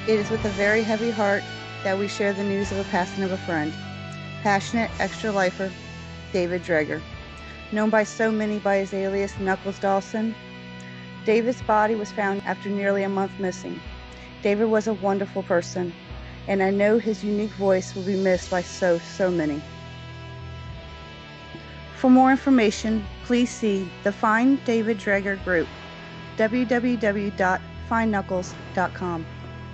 It is with a very heavy heart that we share the news of the passing of a friend. Passionate extra lifer, David Dreger. Known by so many by his alias Knuckles Dawson, David's body was found after nearly a month missing. David was a wonderful person, and I know his unique voice will be missed by so many. For more information, please see the Find David Dreger group, www.findknuckles.com.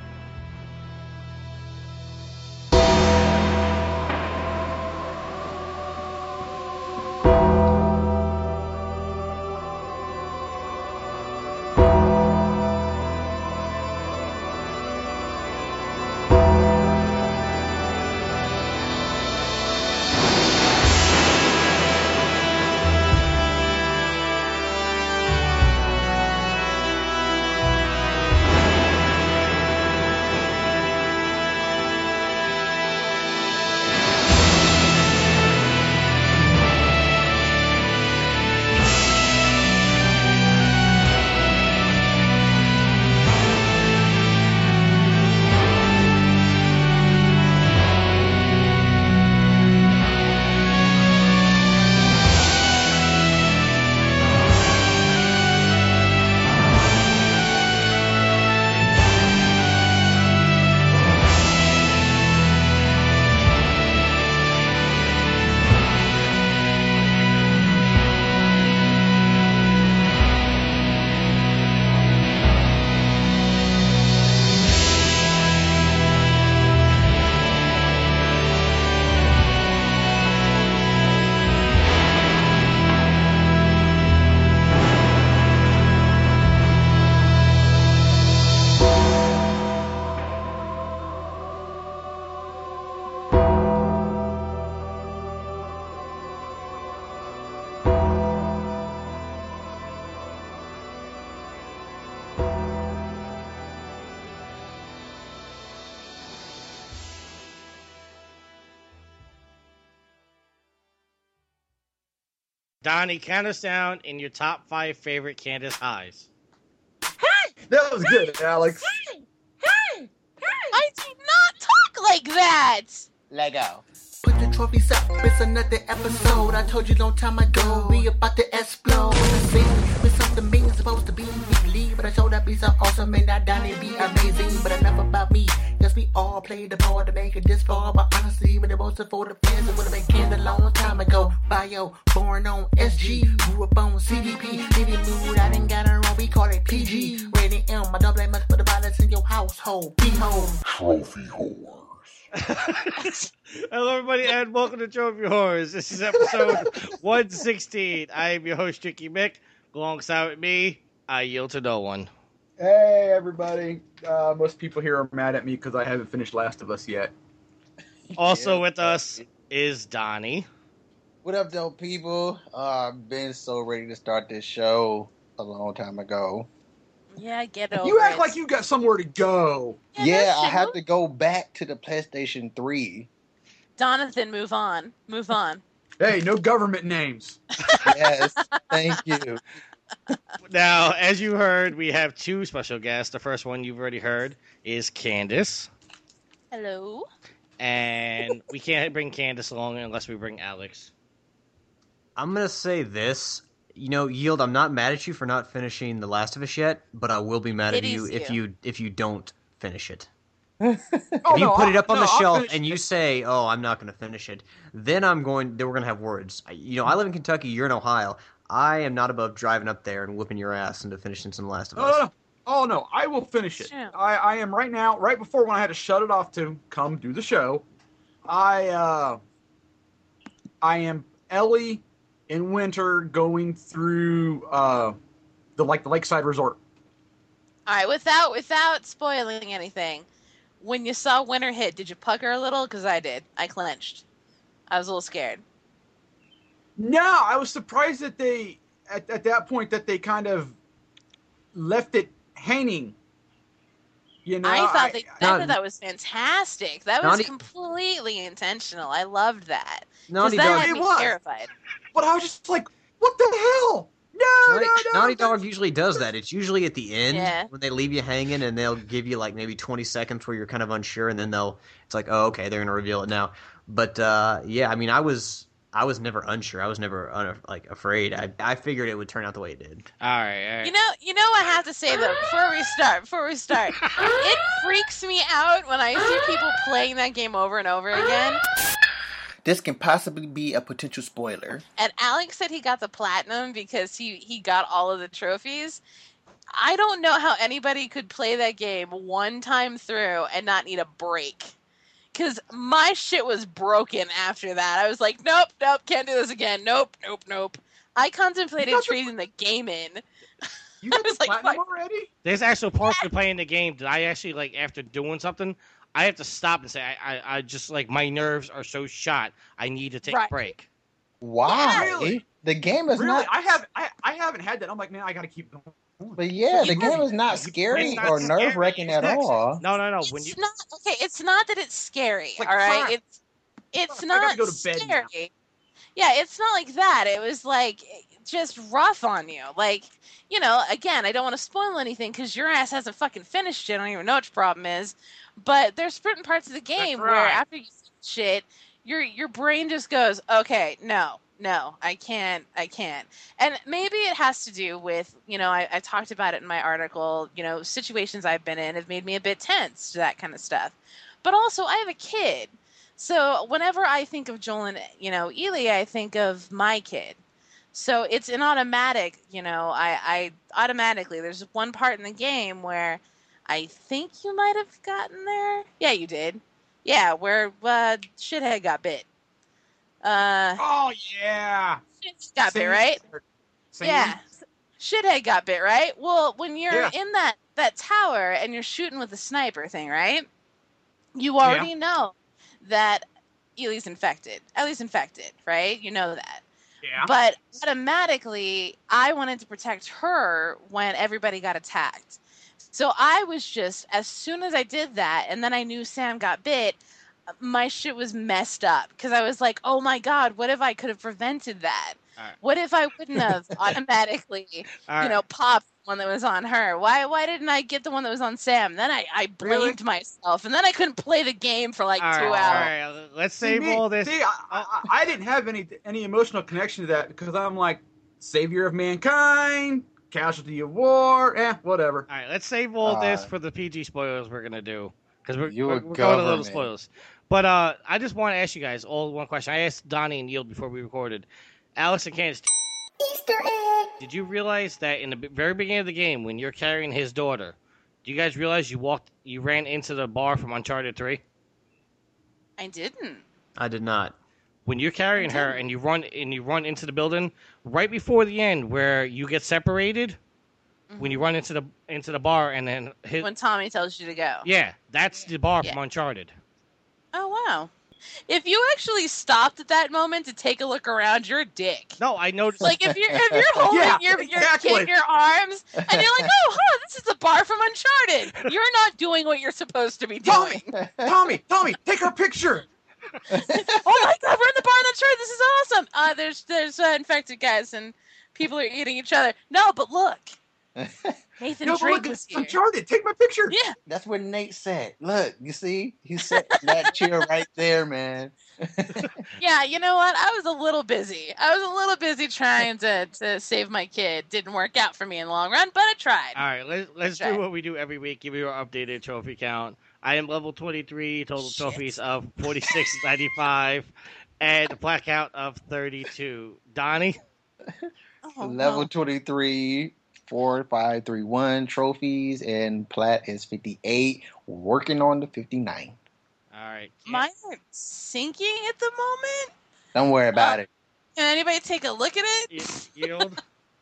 Donnie, count us down in your top 5 favorite Candace highs. That was good, Alex. Hey! I do not talk like that! Lego. Put the trophies up, it's another episode. I told you long time ago, we about to explode. The scene with something mean supposed to be weekly, but I showed up be so awesome and I done it be amazing. But enough about me, cause we all played the part to make it this far. But honestly, when it was for the fans, it would've been canned a long time ago. Bio, born on SG, grew up on CDP. Baby mood, I didn't got it wrong, we call it PG. Rated M, I don't blame much for the violence in your household. Be home. Trophy whore. Hello, everybody, and welcome to Trophy Horrors. This is episode 116. I am your host, Tricky Mick. Alongside with me, I yield to no one. Hey, everybody. Most people here are mad at me because I haven't finished Last of Us yet. Also with us is Donnie. What up, though, people? I've been so ready to start this show a long time ago. Yeah, get over it. You act like you got somewhere to go. Yeah, I have to go back to the PlayStation 3. Jonathan, move on. Move on. Hey, no government names. Yes, thank you. Now, as you heard, we have 2 special guests. The first one you've already heard is Candace. Hello. And we can't bring Candace along unless we bring Alex. I'm going to say this. You know, Yield, I'm not mad at you for not finishing The Last of Us yet, but I will be mad at you if you don't finish it. If you put it up on the shelf and you say, "Oh, I'm not going to finish it," then we're going to have words. You know, I live in Kentucky, you're in Ohio. I am not above driving up there and whipping your ass into finishing some Last of Us. Oh, no, I will finish it. Sure. I am right now, right before when I had to shut it off to come do the show. I am Ellie in winter going through the lakeside resort. All right, without spoiling anything, when you saw winter hit, did you pucker a little? Because I did. I clenched. I was a little scared. No, I was surprised that they, at that point, that they kind of left it hanging. You know, I thought that was fantastic. That was completely intentional. I loved that. Because that had me terrified. But I was just like, what the hell? No, Naughty Dog usually does that. It's usually at the end when they leave you hanging, and they'll give you like maybe 20 seconds where you're kind of unsure, and then it's like, oh, okay, they're gonna reveal it now. But yeah, I mean, I was never unsure. I was never afraid. I figured it would turn out the way it did. All right. You know, I have to say though, before we start, it freaks me out when I see people playing that game over and over again. This can possibly be a potential spoiler. And Alex said he got the platinum because he got all of the trophies. I don't know how anybody could play that game one time through and not need a break. Because my shit was broken after that. I was like, nope, can't do this again. Nope. I contemplated trading the game in. You got the platinum already? There's actual parts of playing the game that I actually, like, after doing something, I have to stop and say, I just, like, my nerves are so shot, I need to take a break. Why? Really? The game is not... I haven't had that. I'm like, man, I gotta keep going. But yeah, the game is not scary or nerve-wracking at all. No. It's not that it's scary, like, all right? It's not scary. Yeah, it's not like that. It was, like, just rough on you. Like, you know, again, I don't want to spoil anything because your ass hasn't fucking finished it. I don't even know what your problem is. But there's certain parts of the game where after you finish it, your brain just goes, okay, no, I can't. And maybe it has to do with, you know, I talked about it in my article, you know, situations I've been in have made me a bit tense to that kind of stuff. But also, I have a kid. So whenever I think of Joel and, you know, Ely, I think of my kid. So it's an automatic, you know, I automatically, there's one part in the game where I think you might have gotten there. Yeah, you did. Yeah, where Shithead got bit. Oh, yeah. Got bit, right? Yeah. Shithead got bit, right? Well, when you're in that tower and you're shooting with the sniper thing, right? You already know that Ellie's infected. Ellie's infected, right? You know that. Yeah. But automatically, I wanted to protect her when everybody got attacked. So I was just, as soon as I did that, and then I knew Sam got bit, my shit was messed up. Because I was like, oh my God, what if I could have prevented that? Right. What if I wouldn't have automatically, popped one that was on her? Why didn't I get the one that was on Sam? Then I blamed myself, and then I couldn't play the game for like 2 hours. All right, let's save all this. See, I didn't have any emotional connection to that because I'm like, savior of mankind, casualty of war, whatever. All right, let's save all this for the PG spoilers we're gonna do because we're going to little spoilers. But I just want to ask you guys all one question. I asked Donnie and Yield before we recorded. Alex and Candace, Easter egg! Did you realize that in the very beginning of the game, when you're carrying his daughter, do you guys realize you ran into the bar from Uncharted 3? I didn't. I did not. When you're carrying her and you run into the building, right before the end where you get separated, when you run into the bar and then when Tommy tells you to go. Yeah, that's the bar from Uncharted. Oh wow. If you actually stopped at that moment to take a look around, you're a dick. No, I noticed. Like if you're holding your kid in your arms and you're like, oh, this is the bar from Uncharted. You're not doing what you're supposed to be doing. Tommy, take her picture. Oh my God, we're in the bar in Uncharted. This is awesome. There's infected guys and people are eating each other. No, but look. Nathan Drake was here. Uncharted. Take my picture. Yeah. That's what Nate said. Look, you see? He said that chair right there, man. Yeah, you know what? I was a little busy. Trying to save my kid. Didn't work out for me in the long run, but I tried. All right, let's do what we do every week. Give you our updated trophy count. I am level 23, total trophies of 4695, and a plaque count of 32. Donnie? Level 23. 4531 trophies, and plat is 58. Working on the 59. All right. Mine are sinking at the moment. Don't worry about it. Can anybody take a look at it? Yield.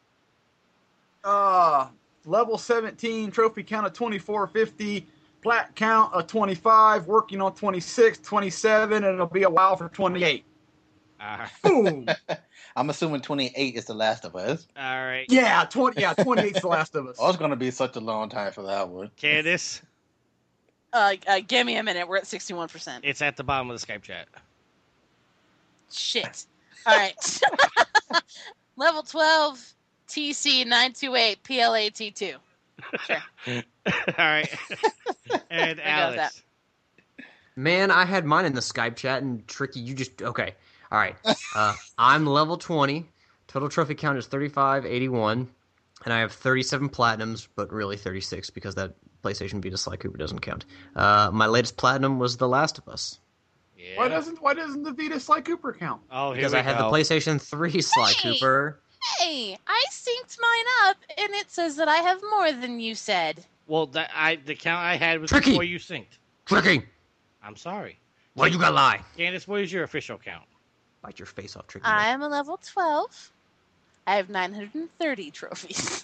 Level 17, trophy count of 2450, plat count of 25, working on 26, 27, and it'll be a while for 28. Boom. I'm assuming 28 is The Last of Us. All right. Yeah, 28 is The Last of Us. Oh, it's going to be such a long time for that one. Candace? Give me a minute. We're at 61%. It's at the bottom of the Skype chat. Shit. All right. Level 12, TC928PLAT2. Sure. All right. And Alex. Man, I had mine in the Skype chat, and Tricky, you just... Okay. All right. I'm level 20. Total trophy count is 3581. And I have 37 platinums, but really 36 because that PlayStation Vita Sly Cooper doesn't count. My latest platinum was The Last of Us. Yeah. Why doesn't the Vita Sly Cooper count? Oh, because I had the PlayStation 3 Sly Cooper. Hey, I synced mine up, and it says that I have more than you said. Well, the count I had was Tricky. before you synced. Tricky. I'm sorry. Why you gotta lie? Candace, what is your official count? Bite your face off, Tricky. I am a level 12. I have 930 trophies.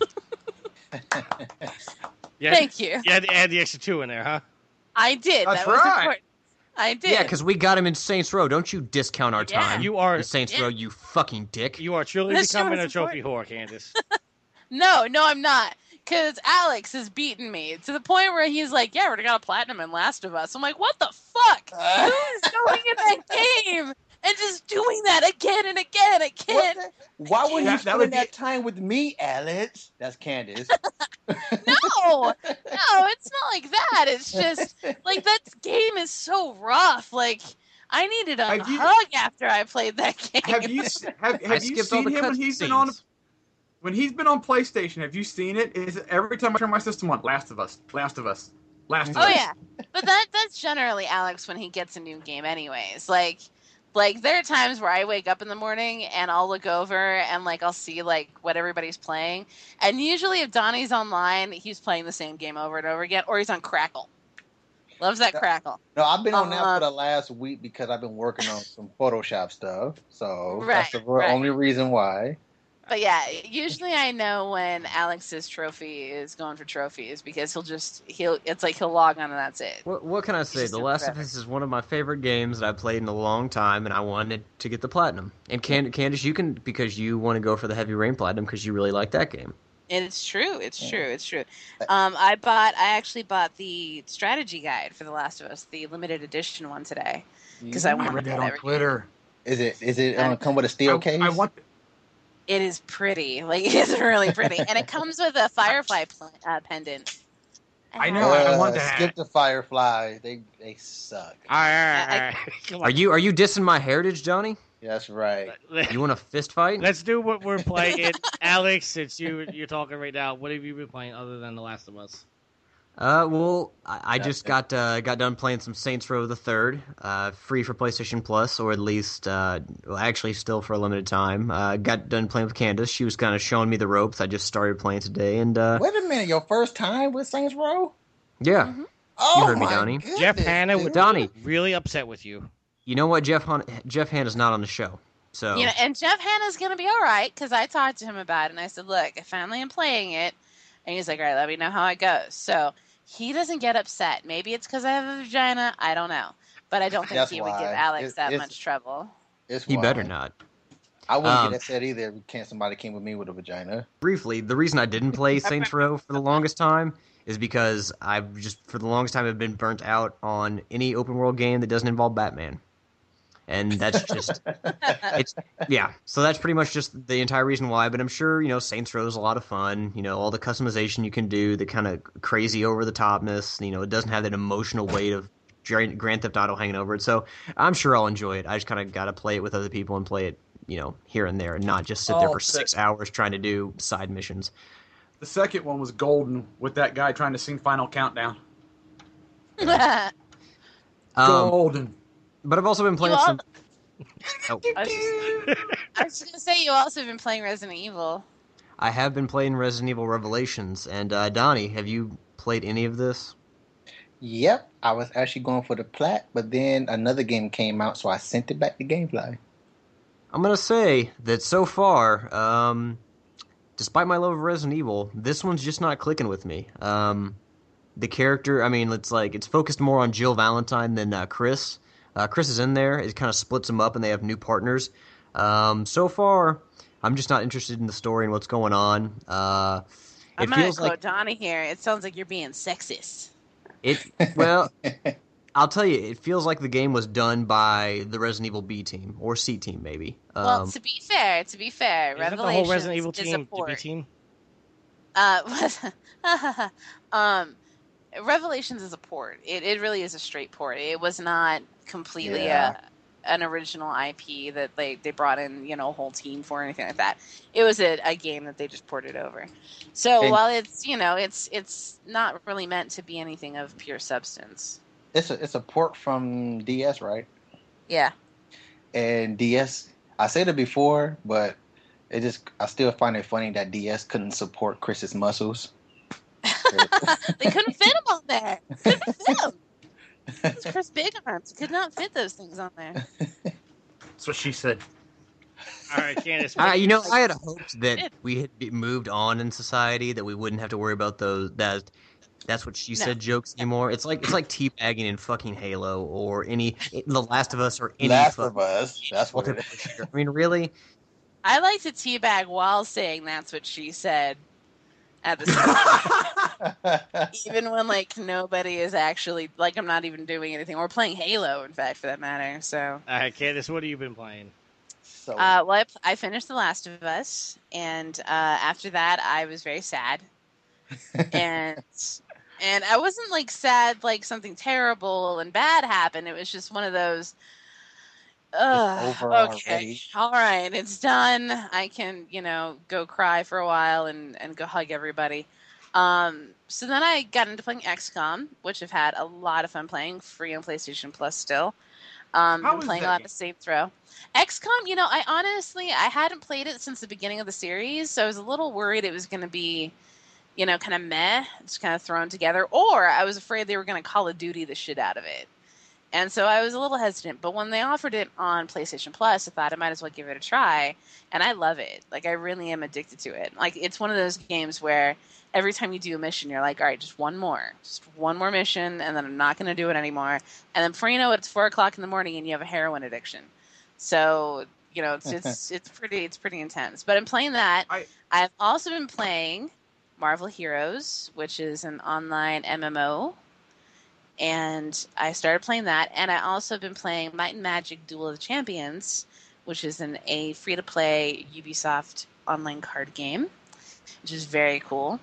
Thank you. You had to add the extra 2 in there, huh? I did. That's that was right. important. I did. Yeah, because we got him in Saints Row. Don't you discount our time. You are in Saints Row, you fucking dick. You are truly This becoming show a is trophy whore, Candace. No, I'm not. Because Alex has beaten me to the point where he's like, yeah, we're got a platinum in Last of Us. I'm like, what the fuck? Who is going in that game and just doing that again and again? I can't. Why would you spend that time with me, Alex? That's Candace. No, it's not like that. It's just, like, that game is so rough. Like, I needed a hug after I played that game. Have you seen him when he's been on... When he's been on PlayStation, have you seen it? Is every time I turn my system on, Last of Us. Oh yeah, but that's generally Alex when he gets a new game, anyways. Like there are times where I wake up in the morning and I'll look over and like I'll see like what everybody's playing, and usually if Donnie's online, he's playing the same game over and over again, or he's on Crackle. Loves that Crackle. No, I've been on that for the last week because I've been working on some Photoshop stuff, so that's the only reason why. But yeah, usually I know when Alex's trophy is going for trophies because he'll log on and that's it. What can I say? The Last of Us is one of my favorite games that I've played in a long time, and I wanted to get the platinum. And Candace, you can, because you want to go for the Heavy Rain platinum because you really like that game. And it's true. I actually bought the strategy guide for The Last of Us, the limited edition one today, because I read that on Twitter. Is it come with a steel case? It is pretty. Like, it's really pretty. And it comes with a Firefly pendant. I know. I want that. Skip the Firefly. They suck. Are you dissing my heritage, Johnny? That's right. You want a fist fight? Let's do what we're playing. Alex, since you're talking right now, what have you been playing other than The Last of Us? Well, I just got done playing some Saints Row the Third, free for PlayStation Plus, or at least, actually still for a limited time. Got done playing with Candace. She was kind of showing me the ropes. I just started playing today, and wait a minute, your first time with Saints Row? Yeah. Mm-hmm. Oh, you heard me, Donnie. Jeff Hanna was really upset with you. You know what? Jeff Hanna's not on the show. So and Jeff Hanna's going to be all right, because I talked to him about it, and I said, look, I finally am playing it. And he's like, all right, let me know how it goes. So he doesn't get upset. Maybe it's because I have a vagina. I don't know. But I don't think he would give Alex that much trouble. He better not. I wouldn't get upset either if somebody came with me with a vagina. Briefly, the reason I didn't play Saints Row for the longest time is because for the longest time, I've been burnt out on any open world game that doesn't involve Batman. And that's just, so that's pretty much just the entire reason why. But I'm sure, Saints Row is a lot of fun. All the customization you can do, the kind of crazy over-the-topness. It doesn't have that emotional weight of Grand Theft Auto hanging over it. So I'm sure I'll enjoy it. I just kind of got to play it with other people and play it, here and there, and not just sit there for 6 hours trying to do side missions. The second one was golden with that guy trying to sing Final Countdown. Golden. But I've also been playing some... I was just going to say, you also have been playing Resident Evil. I have been playing Resident Evil Revelations. And, Donnie, have you played any of this? Yep. I was actually going for the plat, but then another game came out, so I sent it back to Gamefly. I'm going to say that so far, despite my love of Resident Evil, this one's just not clicking with me. The character, it's focused more on Jill Valentine than Chris. Chris is in there. It kind of splits them up, and they have new partners. So far, I'm just not interested in the story and what's going on. I'm going to quote Donnie here. It sounds like you're being sexist. Well, I'll tell you, it feels like the game was done by the Resident Evil B team or C team, maybe. Well, to be fair, Revelations the whole Resident Evil team, the B team. Revelations is a port. It really is a straight port. It was not completely an original IP that they brought in, a whole team for or anything like that. It was a game that they just ported over. So while it's it's not really meant to be anything of pure substance. It's a port from DS, right? Yeah. And DS, I said it before, but I still find it funny that DS couldn't support Chris's muscles. They couldn't fit him on there. Couldn't fit him. It's Chris Big Arms. Could not fit those things on there. That's what she said. All right, Candace. I had hoped that we had moved on in society, that we wouldn't have to worry about those. That's what she said jokes anymore. It's like teabagging in fucking Halo or The Last of Us or any Last of Us. That's what it is. I mean, really? I like to teabag while saying that's what she said at the start. Even when nobody is actually I'm not even doing anything. We're playing Halo, in fact, for that matter. So. All right, Candace, what have you been playing? So. Well, I finished The Last of Us, and after that, I was very sad. And I wasn't sad like something terrible and bad happened. It was just one of those. Over okay, already. All right, it's done. I can go cry for a while and go hug everybody. So then I got into playing XCOM, which I've had a lot of fun playing, free on PlayStation Plus still. Been playing a lot of Saints Row. XCOM, I hadn't played it since the beginning of the series, so I was a little worried it was going to be. Kind of meh, just kind of thrown together. Or I was afraid they were going to Call of Duty the shit out of it. And so I was a little hesitant. But when they offered it on PlayStation Plus, I thought I might as well give it a try. And I love it. I really am addicted to it. It's one of those games where every time you do a mission, you're like, all right, just one more mission, and then I'm not going to do it anymore. And then before you know it, it's 4 o'clock in the morning, and you have a heroin addiction. So, it's pretty intense. But I'm playing that. I've also been playing Marvel Heroes, which is an online MMO, and I started playing that. And I also have been playing Might and Magic: Duel of the Champions, which is a free-to-play Ubisoft online card game, which is very cool.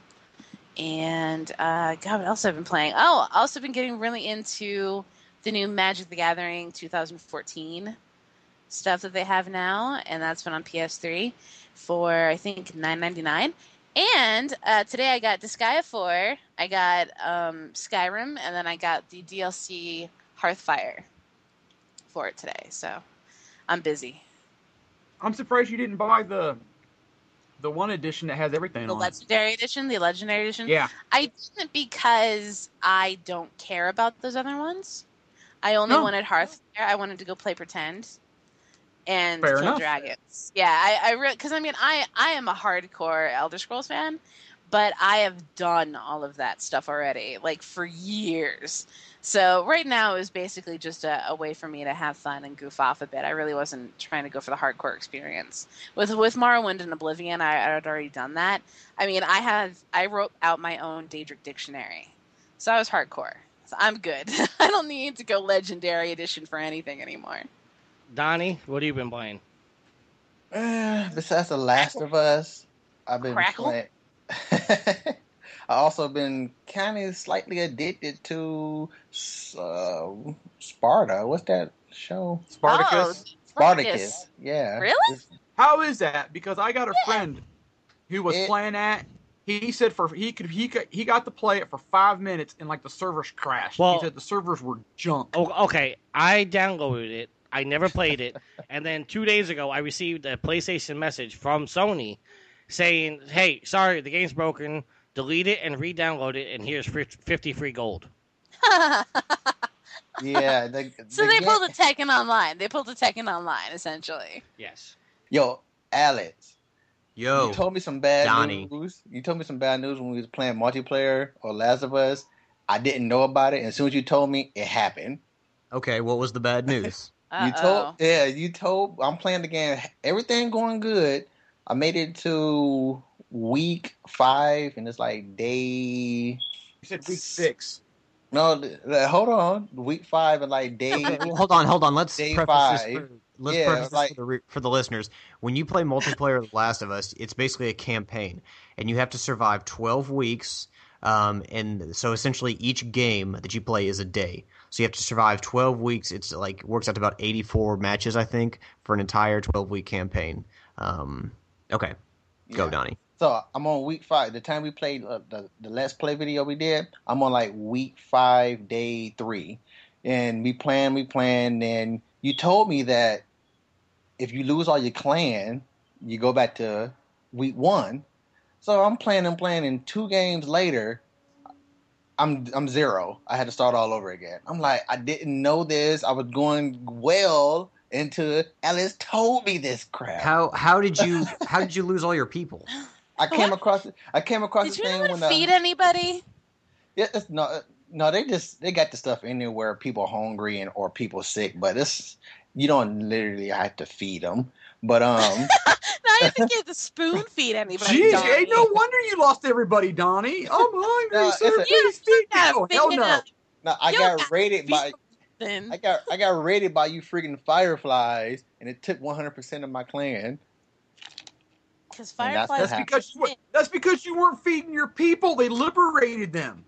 And what else have I been playing? Oh, I also been getting really into the new Magic the Gathering 2014 stuff that they have now, and that's been on PS3 for I think $9.99. And today I got Disgaea 4, I got Skyrim, and then I got the DLC Hearthfire for it today. So I'm busy. I'm surprised you didn't buy the one edition that has everything on it. The Legendary Edition? Yeah. I didn't because I don't care about those other ones. I only wanted Hearthfire. I wanted to go play Pretend. And kill dragons. Yeah, because I am a hardcore Elder Scrolls fan, but I have done all of that stuff already, for years. So right now it was basically just a way for me to have fun and goof off a bit. I really wasn't trying to go for the hardcore experience. With Morrowind and Oblivion, I had already done that. I wrote out my own Daedric dictionary, so I was hardcore. So I'm good. I don't need to go Legendary Edition for anything anymore. Donnie, what have you been playing? Besides The Last of Us, I've been playing. I also been kind of slightly addicted to Sparta. What's that show? Spartacus. Oh, Spartacus. Yeah. Really? How is that? Because I got a friend who was playing that. He said he got to play it for 5 minutes and the servers crashed. He said the servers were junk. Oh, okay. I downloaded it. I never played it. And then 2 days ago, I received a PlayStation message from Sony saying, hey, sorry, the game's broken. Delete it and re-download it, and here's 50 free gold. Yeah. So they pulled a Tekken Online. They pulled a Tekken Online, essentially. Yes. Yo, Alex. Yo. You told me some bad Donnie. news. You told me some bad news when we was playing multiplayer or Last of Us. I didn't know about it, and as soon as you told me, it happened. Okay, what was the bad news? You told, I'm playing the game, everything going good. I made it to week 5, and it's day... You said week 6. No, hold on. Week 5 and like day. Okay, well, hold on. Let's preface this for the listeners. When you play multiplayer The Last of Us, it's basically a campaign, and you have to survive 12 weeks. And so essentially each game that you play is a day. So you have to survive 12 weeks. It's like works out to about 84 matches, I think, for an entire 12-week campaign. Okay, go Donnie. So I'm on week 5. The time we played the Let's Play video we did, I'm on like week 5, day 3. And we plan, and you told me that if you lose all your clan, you go back to week 1. So I'm playing, and 2 games later, I'm 0. I had to start all over again. I'm like, I didn't know this. I was going well into Alice told me this crap. How did you lose all your people? I came across this Did thing when feed anybody? Yeah, no, they got the stuff anywhere people are hungry or people sick, but you don't literally have to feed them. But now you have to get the spoon feed anybody. Jeez, hey, no wonder you lost everybody, Donnie. I'm hungry, sir. Please feed me. Hell no. No, I got raided by you freaking fireflies, and it took 100% of my clan. Because fireflies. That's because you weren't feeding your people. They liberated them.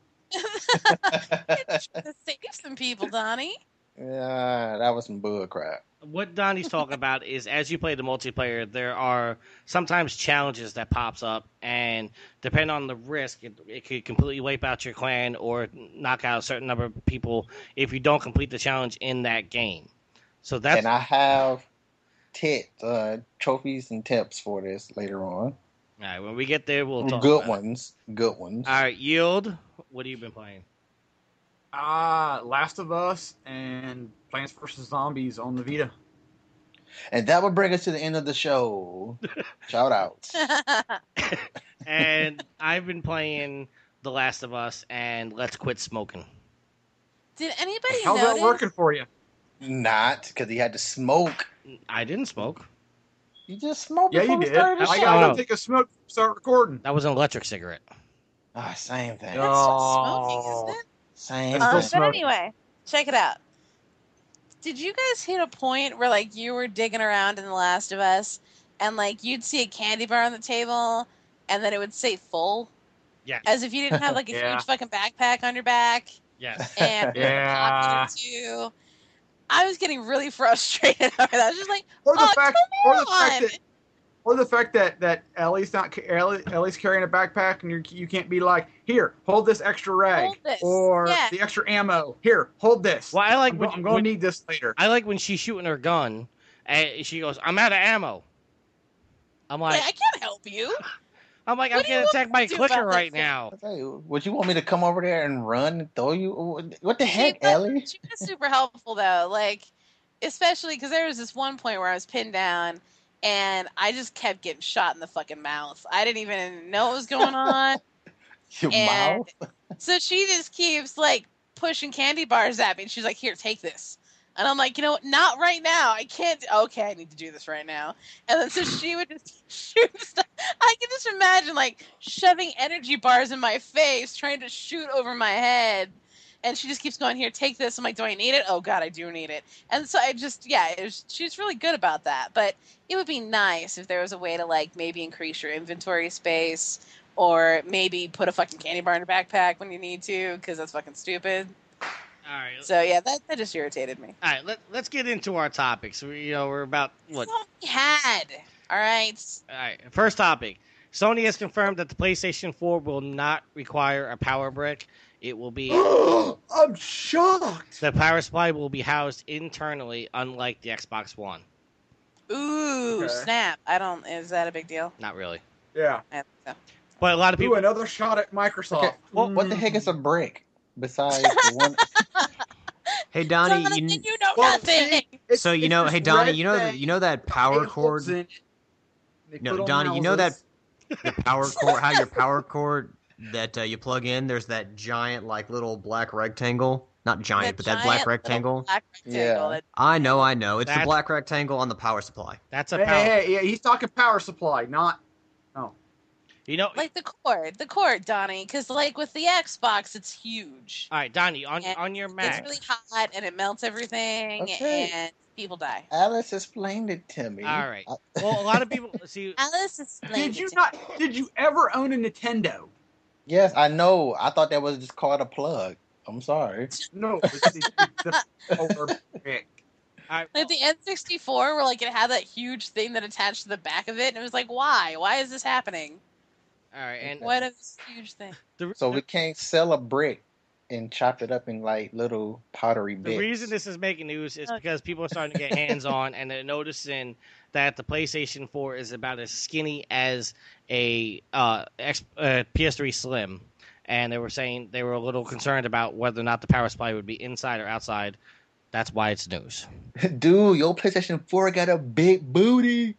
To save some people, Donnie. Yeah, that was some bull crap. What Donnie's talking about is as you play the multiplayer, there are sometimes challenges that pops up, and depending on the risk, it could completely wipe out your clan or knock out a certain number of people if you don't complete the challenge in that game. So that's. And I have trophies and tips for this later on. All right, when we get there, we'll talk. Good ones. All right, Yield. What have you been playing? Last of Us and Plants vs. Zombies on the Vita. And that would bring us to the end of the show. Shout outs. And I've been playing The Last of Us and Let's Quit Smoking. Did anybody How's notice? that working for you? Not, because he had to smoke. I didn't smoke. You just smoked before we did. started the show. I gotta take a smoke before we start recording. That was an electric cigarette. Same thing. That's smoking, isn't it? Same But anyway, check it out. Did you guys hit a point where like you were digging around in The Last of Us and like you'd see a candy bar on the table and then it would say full? Yeah. As if you didn't have like a huge fucking backpack on your back. Yes. And a pocket or two. I was getting really frustrated over that. I was just like, or the fact that Ellie's carrying a backpack and you can't be like, here, hold this extra rag, or the extra ammo. Here, hold this. Well, I like I'm going to need this later. I like when she's shooting her gun and she goes, "I'm out of ammo." I'm like, I can't help you. I'm like, I'm getting attacked by a clicker right now. Would you want me to come over there and run and throw you? What the heck, Ellie? She was super helpful though, like especially because there was this one point where I was pinned down. And I just kept getting shot in the fucking mouth. I didn't even know what was going on. Your mouth? So she just keeps, like, pushing candy bars at me. And she's like, here, take this. And I'm like, you know what? Not right now. I can't. Okay, I need to do this right now. And then so she would just shoot stuff. I can just imagine, like, shoving energy bars in my face, trying to shoot over my head. And she just keeps going, here, take this. I'm like, do I need it? Oh, God, I do need it. And so I just, she's really good about that. But it would be nice if there was a way to, like, maybe increase your inventory space or maybe put a fucking candy bar in your backpack when you need to, because that's fucking stupid. All right. So, yeah, that just irritated me. All right, let's get into our topics. We're about, what? That's all we had. All right. All right, first topic. Sony has confirmed that the PlayStation 4 will not require a power brick. It will be... I'm shocked! The power supply will be housed internally, unlike the Xbox One. Ooh, snap. Is that a big deal? Not really. Yeah. I think so. But a lot of people... another shot at Microsoft. Okay. What the heck is a brick besides the one... Hey, Donnie, you know nothing! So, hey, Donnie, you know that power cord... No, Donnie, you know that the power cord, how your power cord... that you plug in, there's that giant, like, little black rectangle. Not giant, but that black rectangle. Yeah. I know. It's the black rectangle on the power supply. That's a power. Hey, he's talking power supply, not... Oh. You know, like the cord, Donnie, because like with the Xbox, it's huge. All right, Donnie, on your Mac, it's really hot and it melts everything, and people die. Alice explained it to me. All right. Well, a lot of people see. Alice explained. Did you ever own a Nintendo? Yes, I know. I thought that was just called a plug. I'm sorry. No, it's the polar brick. Like the N64, where like it had that huge thing that attached to the back of it, and it was like, why? Why is this happening? All right, and what a huge thing. So we can't sell a brick and chop it up in like little powdery bits. The reason this is making news is because people are starting to get hands on, and they're noticing that the PlayStation 4 is about as skinny as a PS3 Slim, and they were saying they were a little concerned about whether or not the power supply would be inside or outside. That's why it's news. Dude, your PlayStation 4 got a big booty.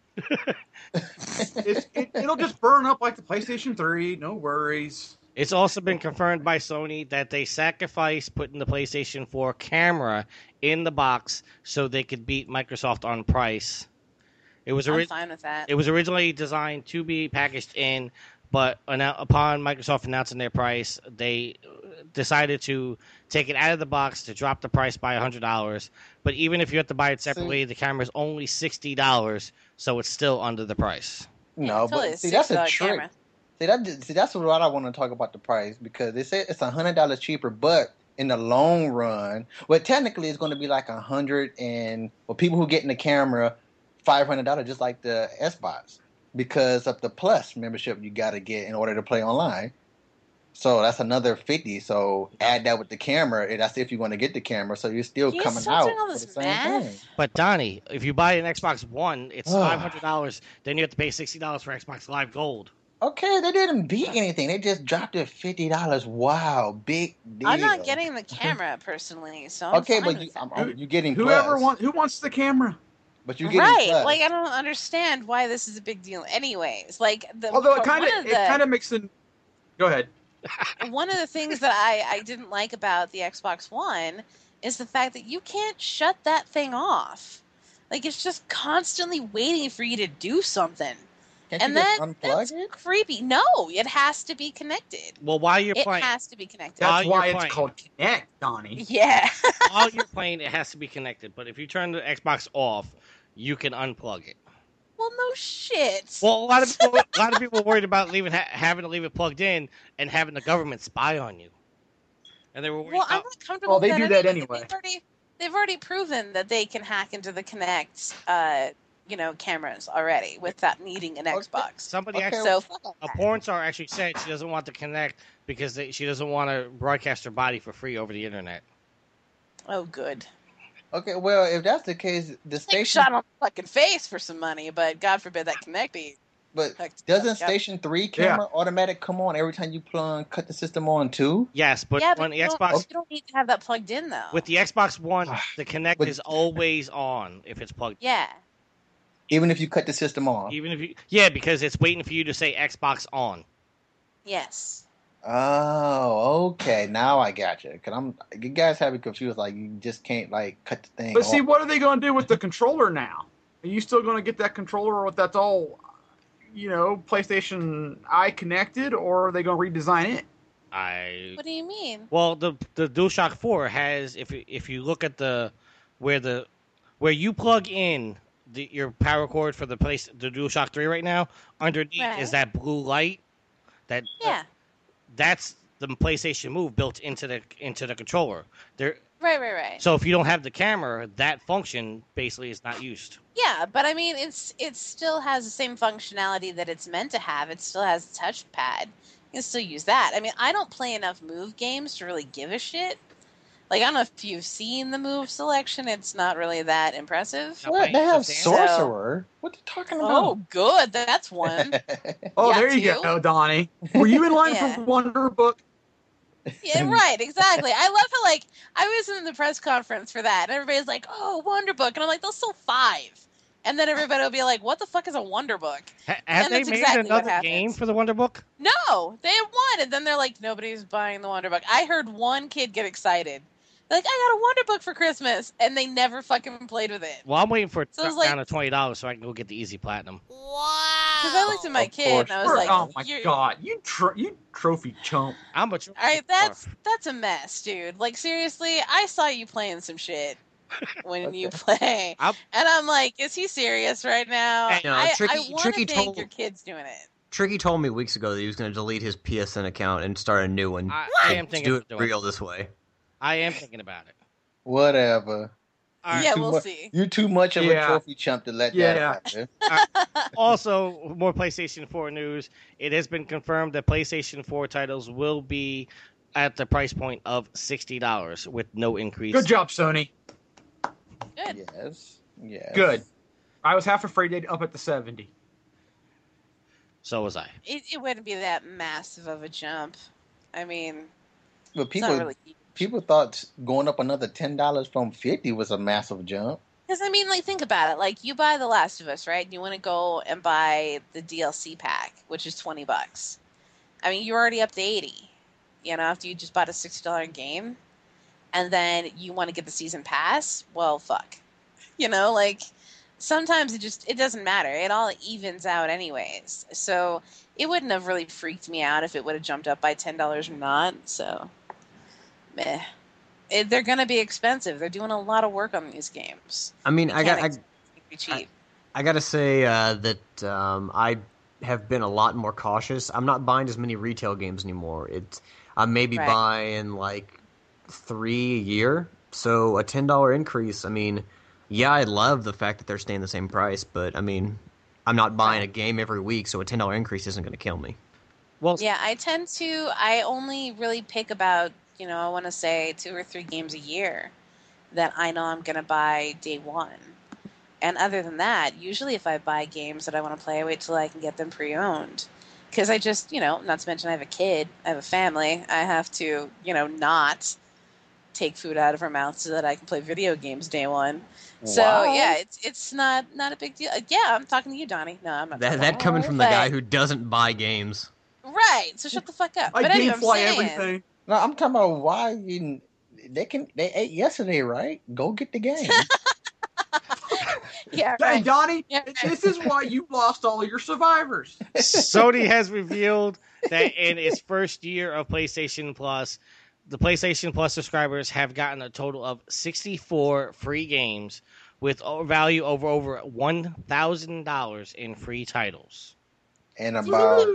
It'll just burn up like the PlayStation 3. No worries. It's also been confirmed by Sony that they sacrificed putting the PlayStation 4 camera in the box so they could beat Microsoft on price. I'm fine with that. It was originally designed to be packaged in, but upon Microsoft announcing their price, they decided to take it out of the box to drop the price by $100. But even if you have to buy it separately, the camera is only $60, so it's still under the price. No, but see, that's a trick. Camera. See, that's what I want to talk about the price, because they say it's $100 cheaper, but in the long run, well, technically it's going to be like $100, and for people who get in the camera, $500, just like the Xbox, because of the Plus membership you got to get in order to play online. So that's another $50. So add that with the camera, and that's if you want to get the camera. So you're still coming out with the same thing. But Donnie, if you buy an Xbox One, it's $500. Then you have to pay $60 for Xbox Live Gold. Okay, they didn't beat anything. They just dropped it $50. Wow, big deal. I'm not getting the camera personally, so I'm okay, fine but you're getting who wants the camera? But you're getting Plus. Like I don't understand why this is a big deal. Anyways, like although it kind of makes it. Go ahead. One of the things that I didn't like about the Xbox One is the fact that you can't shut that thing off. Like it's just constantly waiting for you to do something. Can't you just unplug it? Creepy. No, it has to be connected. Well, while you're playing, it has to be connected. That's why it's called Kinect, Donnie. Yeah. While you're playing, it has to be connected. But if you turn the Xbox off, you can unplug it. Well, no shit. Well, a lot of people are worried about having to leave it plugged in and having the government spy on you. And they were worried. Well, I'm not comfortable. Well, they do that anyway. They've already proven that they can hack into the Kinect, cameras already without needing an Xbox. Somebody a porn star actually said she doesn't want to Kinect because she doesn't want to broadcast her body for free over the internet. Oh, good. Okay, well, if that's the case, the station shot on the fucking face for some money, but God forbid that Kinect be. But doesn't Station 3 camera automatic come on every time you cut the system on too? Yes, but when the Xbox, you don't need to have that plugged in though. With the Xbox One, the Kinect is always on if it's plugged. Yeah. Even if you cut the system off. Because it's waiting for you to say Xbox on. Yes. Oh, okay. Now I got you. Cause you guys have me confused. Like you just can't cut the thing. But see, what are they going to do with the controller now? Are you still going to get that controller with that's all, PlayStation Eye connected, or are they going to redesign it? What do you mean? Well, the DualShock 4 has, if you look at where you plug in your power cord for the DualShock 3 right now, underneath is that blue light. That's the PlayStation Move built into the controller. Right. So if you don't have the camera, that function basically is not used. Yeah, but I mean, it still has the same functionality that it's meant to have. It still has a touchpad. You can still use that. I mean, I don't play enough Move games to really give a shit. Like, I don't know if you've seen the Move selection. It's not really that impressive. What? They have Sorcerer. What are you talking about? Oh, good. That's one. There you go, Donnie. Were you in line for Wonder Book? Yeah, right, exactly. I love how, I was in the press conference for that, and everybody's like, oh, Wonder Book. And I'm like, they'll sell 5. And then everybody will be like, what the fuck is a Wonder Book? Have they made another game for the Wonder Book? No, they have one. And then they're like, nobody's buying the Wonder Book. I heard one kid get excited. They're like, I got a Wonder Book for Christmas. And they never fucking played with it. Well, I'm waiting for it to drop down to $20 so I can go get the Easy Platinum. Wow. Because I looked at my kid and I was like, "Oh my god, you trophy chump!" I'm a all right, that's a mess, dude. Like seriously, I saw you playing some shit when you play, and I'm like, is he serious right now? I want to think your kid's doing it. Tricky told me weeks ago that he was going to delete his PSN account and start a new one. I am thinking do it real this way. I am thinking about it. Whatever. Right. Yeah, we'll see. You're too much of a trophy chump to let that happen. Also, more PlayStation 4 news. It has been confirmed that PlayStation 4 titles will be at the price point of $60 with no increase. Good job, Sony. Good. Yes. Good. I was half afraid they'd up at the 70. So was I. It wouldn't be that massive of a jump. I mean, but people thought going up another $10 from $50 was a massive jump. Because I mean, like, think about it. Like, you buy The Last of Us, right? You want to go and buy the DLC pack, which is $20. I mean, you're already up to $80. You know, after you just bought a $60 game, and then you want to get the season pass. Well, fuck. You know, like, sometimes it doesn't matter. It all evens out anyways. So it wouldn't have really freaked me out if it would have jumped up by $10 or not. So, meh. They're going to be expensive. They're doing a lot of work on these games. I mean, I got to say that I have been a lot more cautious. I'm not buying as many retail games anymore. I may be buying like 3 a year. So a $10 increase, I mean, yeah, I love the fact that they're staying the same price, but I mean, I'm not buying a game every week, so a $10 increase isn't going to kill me. Well, yeah, I only really pick about, I want to say 2 or 3 games a year that I know I'm going to buy day one. And other than that, usually if I buy games that I want to play, I wait till I can get them pre-owned. Because I just, not to mention I have a kid, I have a family, I have to, not take food out of her mouth so that I can play video games day one. Wow. So, yeah, it's not a big deal. Yeah, I'm talking to you, Donnie. No, I'm not. That coming from the guy who doesn't buy games. Right, so shut the fuck up. I gamefly everything. No, I'm talking about why they ate yesterday, right? Go get the game. Yeah, right. Hey, Donnie, this is why you lost all of your survivors. Sony has revealed that in its first year of PlayStation Plus, the PlayStation Plus subscribers have gotten a total of 64 free games with value over $1,000 in free titles. And doesn't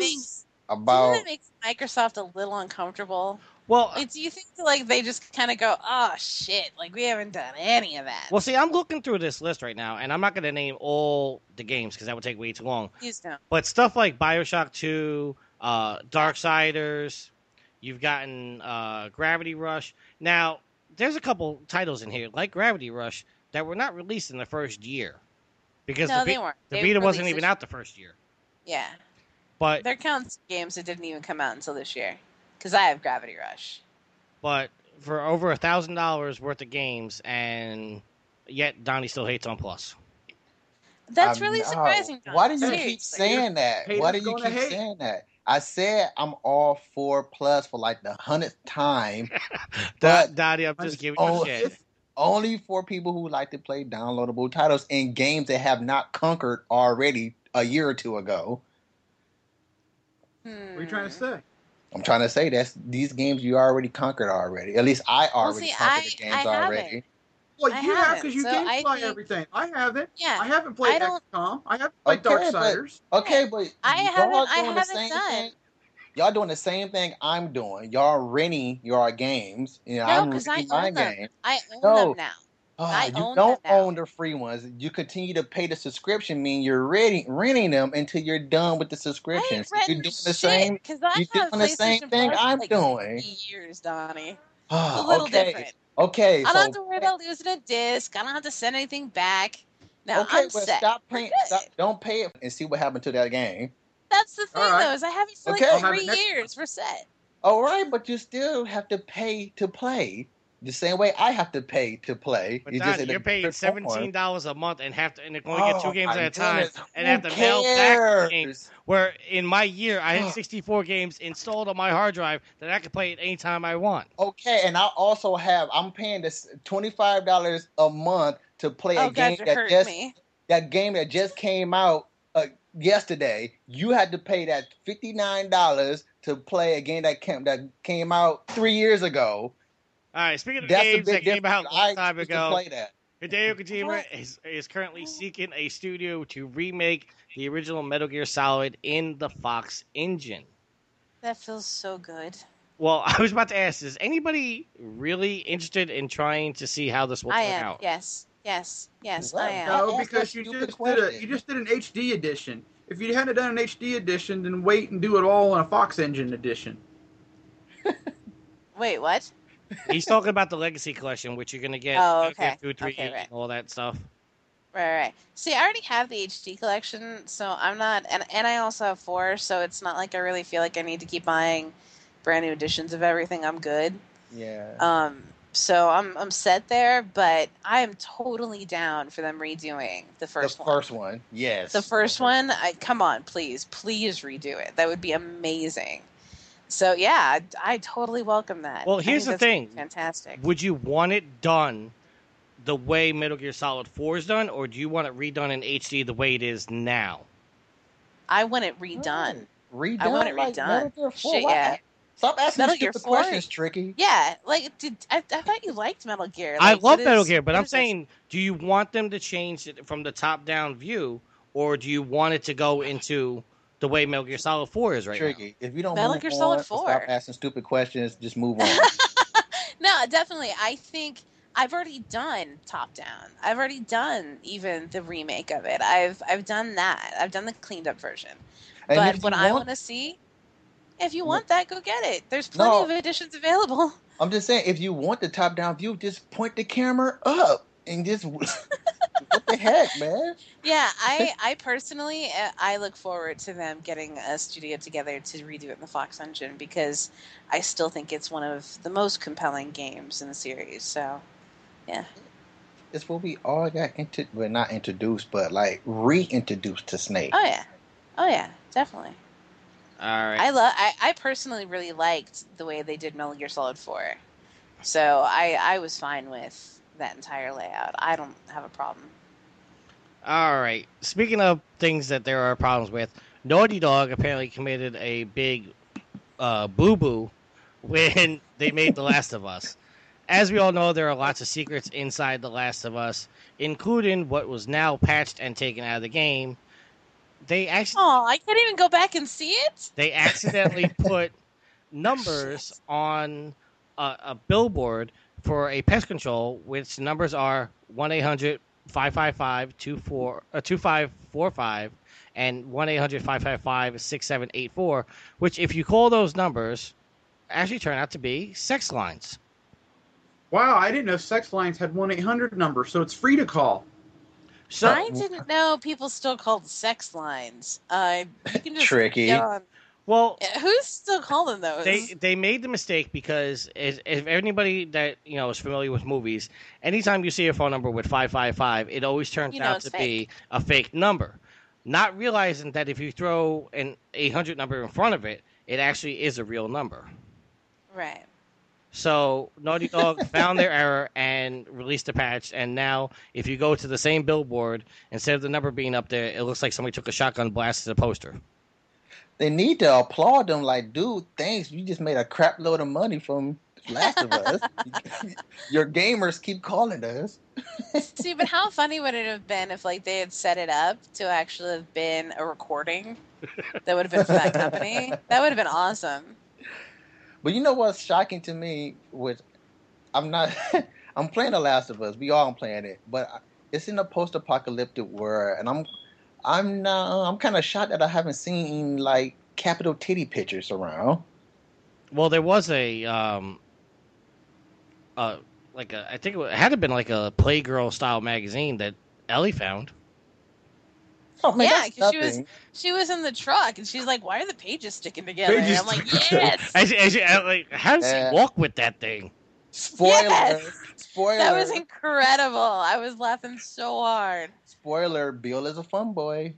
it make Microsoft a little uncomfortable? Well, do you think like they just kind of go, oh shit, like we haven't done any of that? Well, see, I'm looking through this list right now, and I'm not going to name all the games because that would take way too long. Please don't. But stuff like BioShock 2, Darksiders, you've gotten Gravity Rush. Now, there's a couple titles in here, like Gravity Rush, that were not released in the first year. Because they weren't. The Vita wasn't even out the first year. Yeah. But there counts games that didn't even come out until this year. Because I have Gravity Rush. But for over $1,000 worth of games, and yet Donnie still hates on Plus. That's really surprising. Why do you keep saying that? Why do you keep saying that? I said I'm all for Plus for like the 100th time. But Donnie, I'm just giving you shit. Only for people who like to play downloadable titles and games that have not conquered already a year or two ago. What are you trying to say? I'm trying to say these games you already conquered already. At least I already conquered the games already. Well, you have because you gameplay everything. I haven't. Yeah, I haven't played XCOM. I haven't played Darksiders. But I haven't done. Y'all doing the same thing I'm doing. Y'all renting your games. I'm renting my games. I own them now. You don't own the free ones. You continue to pay the subscription, mean you're renting them until you're done with the subscription. You're doing the same. You're doing the same thing I'm doing. Years, Donnie. A little different. Okay. I don't have to worry about losing a disc. I don't have to send anything back. Now I'm set. Stop paying. Don't pay it and see what happened to that game. That's the thing, though. Is I have it for like 3 years. We're set. All right, but you still have to pay to play. The same way I have to pay to play. But you're paying $17 a month and they're going to get 2 games at a time and have to mail back games. Where in my year, I had 64 games installed on my hard drive that I could play at any time I want. Okay, and I also I'm paying this $25 a month to play a game that game that just came out yesterday, you had to pay that $59 to play a game that came out 3 years ago. All right, speaking of games that came out a long time ago, play that. Hideo Kojima is currently seeking a studio to remake the original Metal Gear Solid in the Fox engine. That feels so good. Well, I was about to ask, is anybody really interested in trying to see how this will turn out? Yes, Well, I am. No, because you just did an HD edition. If you hadn't done an HD edition, then wait and do it all in a Fox Engine edition. Wait, what? He's talking about the Legacy Collection, which you're going to get 2, 3, and all that stuff. Right. See, I already have the HD collection, so I'm not... And I also have 4, so it's not like I really feel like I need to keep buying brand new editions of everything. I'm good. Yeah. So I'm set there, but I am totally down for them redoing the first one. The first one, yes. The first one, come on, please redo it. That would be amazing. So yeah, I totally welcome that. Well, here's the thing. Fantastic. Would you want it done the way Metal Gear Solid 4 is done, or do you want it redone in HD the way it is now? I want it redone. Redone? I want it redone. Metal Gear 4? Shit, yeah. Stop asking stupid questions, Tricky. Yeah, like, I thought you liked Metal Gear. Like, I love Metal Gear, but I'm saying, do you want them to change it from the top-down view, or do you want it to go into the way Metal Gear Solid 4 is right Tricky. now? If you don't Metal Gear Solid 4. Stop asking stupid questions, just move on. No, definitely. I think I've already done top-down. I've already done even the remake of it. I've done that. I've done the cleaned-up version. And but what I want to see... If you want that, go get it. There's plenty of editions available. I'm just saying, if you want the top-down view, just point the camera up and just... what the heck, man? Yeah, I personally, I look forward to them getting a studio together to redo it in the Fox engine because I still think it's one of the most compelling games in the series. So, yeah. It's what we all got not introduced, but like reintroduced to Snake. Oh yeah, definitely. All right. I personally really liked the way they did Metal Gear Solid 4. So I was fine with that entire layout. I don't have a problem. All right. Speaking of things that there are problems with, Naughty Dog apparently committed a big boo-boo when they made The Last of Us. As we all know, there are lots of secrets inside The Last of Us, including what was now patched and taken out of the game. I can't even go back and see it? They accidentally put numbers on a billboard for a pest control, which numbers are 1-800-555-2545 and 1-800-555-6784, which if you call those numbers, actually turn out to be sex lines. Wow, I didn't know sex lines had 1-800 number, so it's free to call. So, I didn't know people still called sex lines. You can just Tricky. get on. Well, who's still calling those? They made the mistake because if anybody that is familiar with movies, anytime you see a phone number with 555, it always turns out to be a fake number. Not realizing that if you throw an 800 number in front of it, it actually is a real number. Right. So Naughty Dog found their error and released a patch, and now if you go to the same billboard, instead of the number being up there, it looks like somebody took a shotgun blast to the poster. They need to applaud them like, dude, thanks, you just made a crap load of money from Last of Us. Your gamers keep calling us. See, but how funny would it have been if they had set it up to actually have been a recording that would have been for that company? That would have been awesome. But you know what's shocking to me? I'm playing The Last of Us. We all playing it, but it's in a post-apocalyptic world, and I'm kind of shocked that I haven't seen capital titty pictures around. Well, there was I think it had to have been like a Playgirl style magazine that Ellie found. Oh, man, yeah, because she was in the truck, and she's like, "Why are the pages sticking together?" And I'm like, "Yes." How does he walk with that thing? Spoiler! Yes! Spoiler! That was incredible. I was laughing so hard. Spoiler: Bill is a fun boy.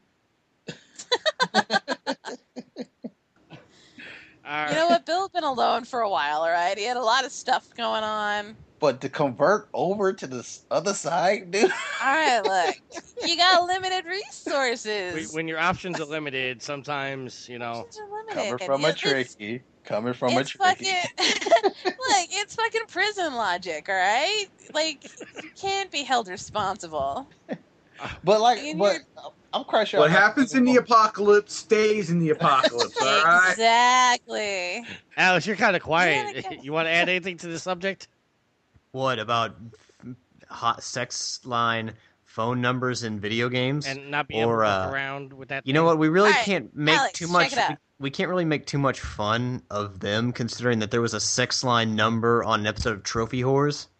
You know what? Bill's been alone for a while, all right? He had a lot of stuff going on. But to convert over to the other side, dude. All right, look. You got limited resources. When your options are limited, sometimes Options are limited. Coming from a tricky. Look, it's fucking prison logic, all right? Like, you can't be held responsible. But I'm quite sure. What happens in the apocalypse stays in the apocalypse, all right? Exactly. Alex, you're kind of quiet. You want to add anything to the subject? What about hot sex line phone numbers in video games? And not be able to walk around with that You know what? We really All right, can't make Alex, too much. check it out. We can't really make too much fun of them, considering that there was a sex line number on an episode of Trophy Whores.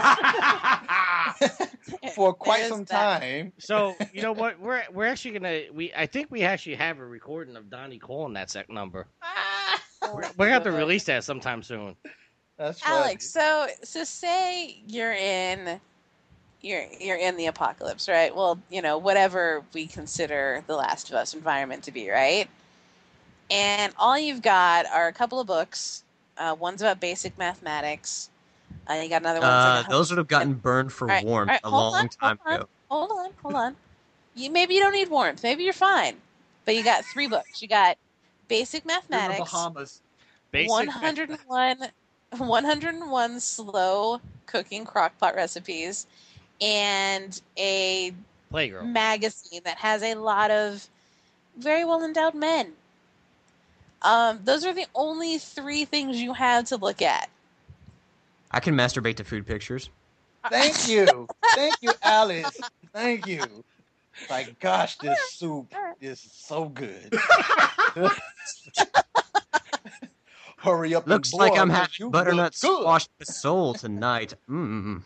For quite some time. So you know what? We're actually gonna I think we actually have a recording of Donnie calling that number. We're gonna have to release that sometime soon. That's funny. Alex, so say you're in the apocalypse, right? Well, whatever we consider The Last of Us environment to be, right? And all you've got are a couple of books. One's about basic mathematics. You got another one. Those would have gotten burned for warmth a long time ago. Hold on. Maybe you don't need warmth. Maybe you're fine. But you got 3 books. You got basic mathematics. Bahamas. 101 slow cooking crockpot recipes, and a Playgirl magazine that has a lot of very well endowed men. Those are the only 3 things you have to look at. I can masturbate to food pictures. Thank you, Alice. Thank you. Like, gosh, this soup is so good. Hurry up! Looks like I'm having butternut squash with soul tonight. All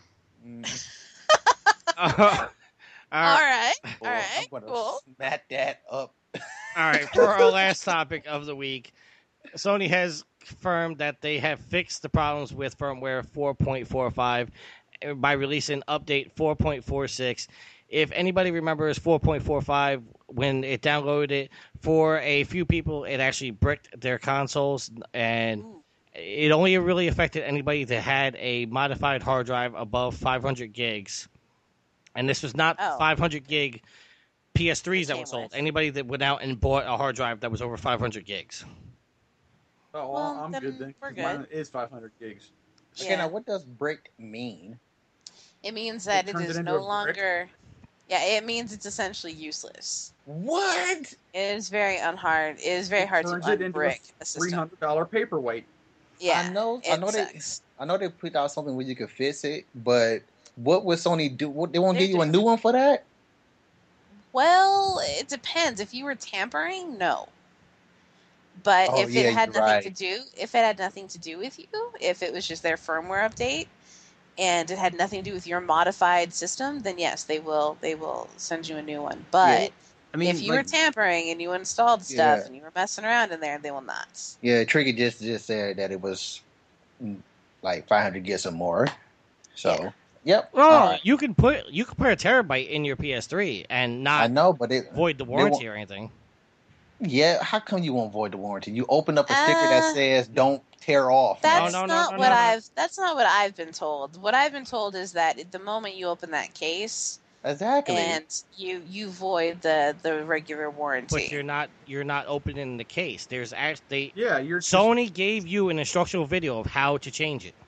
right. I'm gonna smack that up. All right, for our last topic of the week, Sony has confirmed that they have fixed the problems with firmware 4.45 by releasing update 4.46. If anybody remembers 4.45, when it downloaded it, for a few people, it actually bricked their consoles, and it only really affected anybody that had a modified hard drive above 500 gigs. And this was not 500 gig PS3s that were sold. Anybody that went out and bought a hard drive that was over 500 gigs. Oh, well, I'm good then. We're good. Mine is 500 gigs. Okay, now what does brick mean? It means that it is no longer... Yeah, it means it's essentially useless. What? It is very hard to unbrick a system. $300 paperweight. Yeah, I know they put out something where you could fix it, but what would Sony do? They won't give you a new one for that? Well, it depends. If you were tampering, no. But if it had nothing to do with you, if it was just their firmware update, and it had nothing to do with your modified system, then yes, they will send you a new one. But if you were tampering and you installed stuff and you were messing around in there, they will not. Yeah, Tricky just said that it was like 500 gigs or more. So, yep. Well, you can put a terabyte in your PS3 and not void the warranty or anything. Yeah, how come you won't void the warranty? You open up a sticker that says "Don't tear off." That's not what I've been told. What I've been told is that at the moment you open that case, exactly, and you void the regular warranty. But you're not opening the case. There's actually Sony gave you an instructional video of how to change it.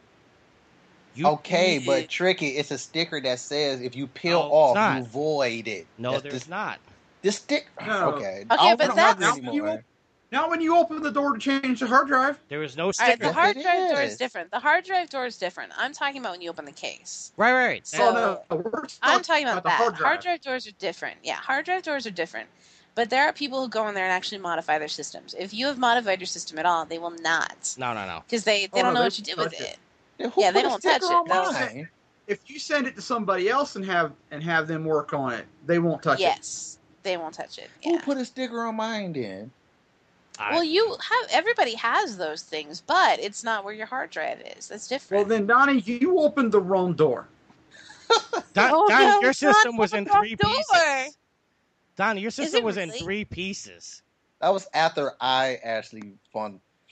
But Tricky, it's a sticker that says if you peel off, you void it. No, there's not. This stick. No. Okay, but that's now when you open the door to change the hard drive, there is no sticker. The hard drive door is different. The hard drive door is different. I'm talking about when you open the case. Right. So I'm talking about that. Hard drive doors are different. Yeah, hard drive doors are different. But there are people who go in there and actually modify their systems. If you have modified your system at all, they will not. No. Because they don't know what you did with it. Yeah, they won't touch it. If you send it to somebody else and have them work on it, they won't touch it. Yes. They won't touch it. Yeah. Who put a sticker on mine then? Well, everybody has those things, but it's not where your hard drive is. That's different. Well, then, Donnie, you opened the wrong door. Donnie, your system was in 3 pieces. Donnie, your system was in 3 pieces. That was after I actually found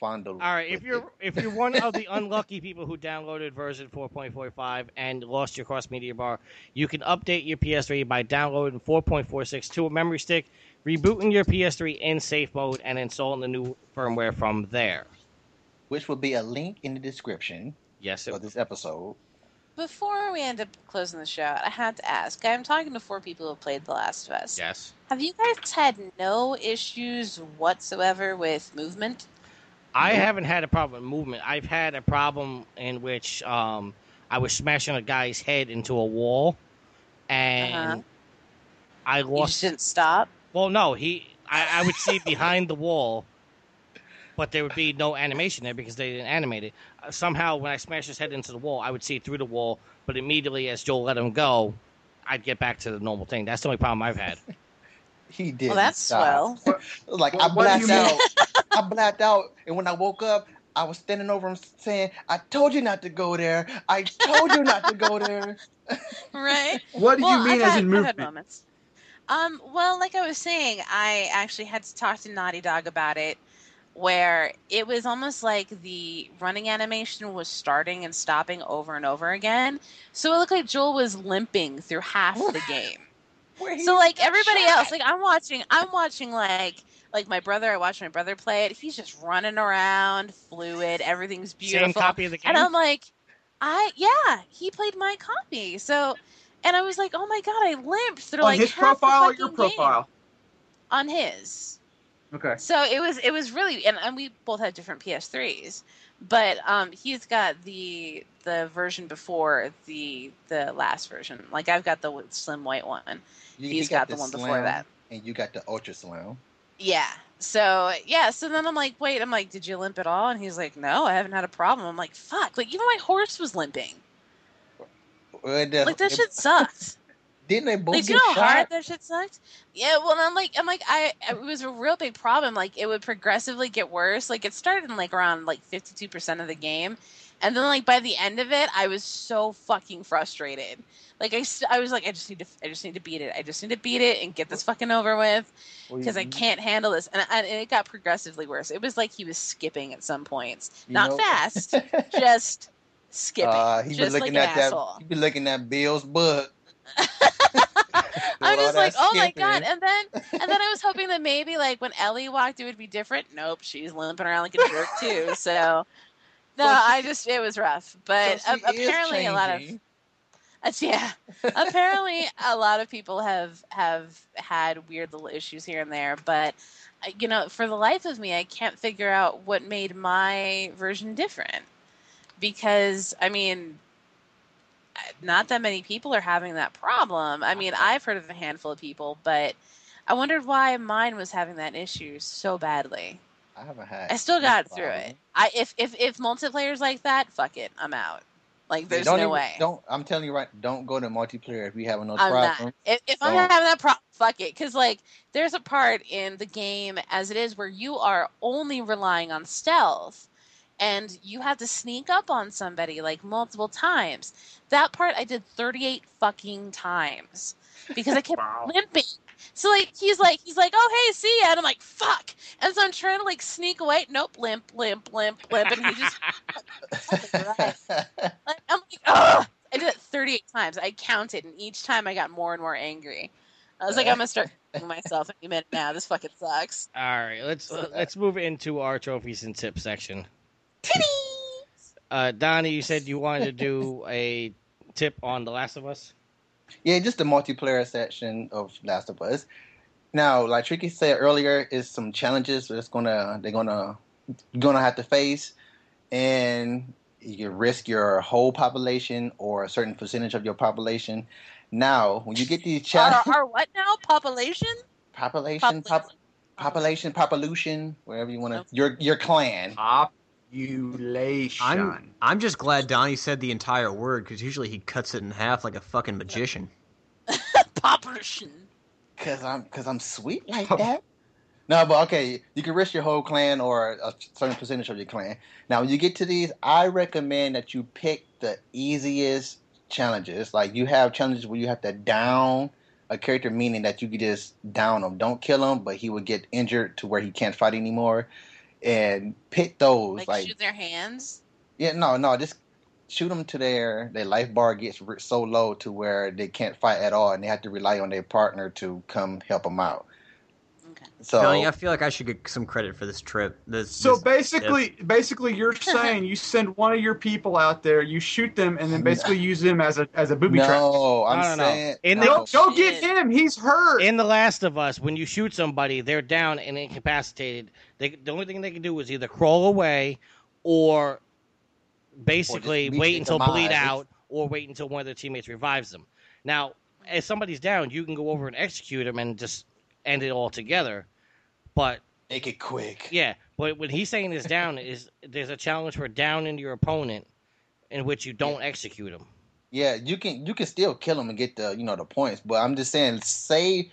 fondle. All right, if you're one of the unlucky people who downloaded version 4.45 and lost your cross media bar, you can update your PS3 by downloading 4.46 to a memory stick, rebooting your PS3 in safe mode, and installing the new firmware from there. Which will be a link in the description. Yes, for this episode. Before we end up closing the show, I have to ask. I'm talking to 4 people who have played The Last of Us. Yes. Have you guys had no issues whatsoever with movement? I haven't had a problem with movement. I've had a problem in which I was smashing a guy's head into a wall, and I lost. You just didn't stop? Well, no. I would see behind the wall, but there would be no animation there because they didn't animate it. Somehow, when I smashed his head into the wall, I would see it through the wall, but immediately as Joel let him go, I'd get back to the normal thing. That's the only problem I've had. He did. Well, that's swell. Like, I blacked out. I blacked out, and when I woke up, I was standing over him saying, I told you not to go there. I told you not to go there. Right? What do you mean as in movement? I've had moments. Well, like I was saying, I actually had to talk to Naughty Dog about it, where it was almost like the running animation was starting and stopping over and over again. So it looked like Joel was limping through half the game. So like everybody else, like I'm watching like my brother, I watched my brother play it. He's just running around, fluid, everything's beautiful. Same copy of the game? And I'm like, he played my copy. So, and I was like, oh my God, I limped through like his half profile the or your game. profile? On his. Okay. So it was really, and we both had different PS3s, but he's got the version before the last version. Like I've got the slim white one. He's got the one before that. And you got the ultra slim. Yeah. So then I'm like, wait, did you limp at all? And he's like, no, I haven't had a problem. I'm like, fuck, like even my horse was limping. Like that shit sucks. Didn't they both like, get you know shot? how hard that shit sucked? Yeah, well, I'm like, it was a real big problem. Like, it would progressively get worse. Like, it started in, like, around, like, 52% of the game. And then, like, by the end of it, I was so fucking frustrated. Like, I was like, I just need to beat it. I just need to beat it and get this fucking over with. Because I can't handle this. And it got progressively worse. It was like he was skipping at some points. Not fast, just skipping. He just been looking like at an asshole. He been looking at Bill's book. I'm just like, oh my God. And then I was hoping that maybe like when Ellie walked, it would be different. Nope. She's limping around like a jerk too. So no, it was rough, but so apparently apparently a lot of people have had weird little issues here and there, but you know, for the life of me, I can't figure out what made my version different because I mean, not that many people are having that problem. I mean, I've heard of a handful of people, but I wondered why mine was having that issue so badly. I haven't had. I still got through it. If multiplayer's like that, fuck it, I'm out. Like, there's no way. I'm telling you right. Don't go to multiplayer if you have no problem. If I'm having that problem, fuck it. Because like, there's a part in the game as it is where you are only relying on stealth. And you have to sneak up on somebody like multiple times. That part I did 38 fucking times because I kept limping. So like he's like, oh hey, see ya, and I'm like, fuck. And so I'm trying to like sneak away. Nope, limp, and he just. Like, I'm like, ugh. I did it 38 times. I counted, and each time I got more and more angry. I was like, I'm gonna start killing myself any minute now. This fucking sucks. All right, let's move into our trophies and tips section. Donnie, you said you wanted to do a tip on The Last of Us? Yeah, just the multiplayer section of Last of Us. Now, like Tricky said earlier, is some challenges you're gonna have to face, and you can risk your whole population or a certain percentage of your population. Now, when you get these challenges, our what now? Population, wherever you want to. Your clan. I'm just glad Donnie said the entire word because usually he cuts it in half like a fucking magician. Population. Cause I'm sweet like that. No, but okay, you can risk your whole clan or a certain percentage of your clan. Now, when you get to these, I recommend that you pick the easiest challenges. Like you have challenges where you have to down a character, meaning that you can just down him, don't kill him, but he will get injured to where he can't fight anymore. and pit those. Like shoot their hands? Yeah, no, just shoot them to their life bar gets so low to where they can't fight at all, and they have to rely on their partner to come help them out. Okay. So Tony, I feel like I should get some credit for this trip. Basically, you're saying you send one of your people out there, you shoot them, and then basically use them as a booby trap. No, I'm saying go get him. He's hurt. In The Last of Us, when you shoot somebody, they're down and incapacitated. The only thing they can do is either crawl away or basically wait until bleed out or wait until one of their teammates revives them. Now, if somebody's down, you can go over and execute them and just end it all together. But make it quick. Yeah, but when he's saying is down, there's a challenge for down into your opponent in which you don't execute them. Yeah, you can still kill them and get the points. But I'm just saying, there's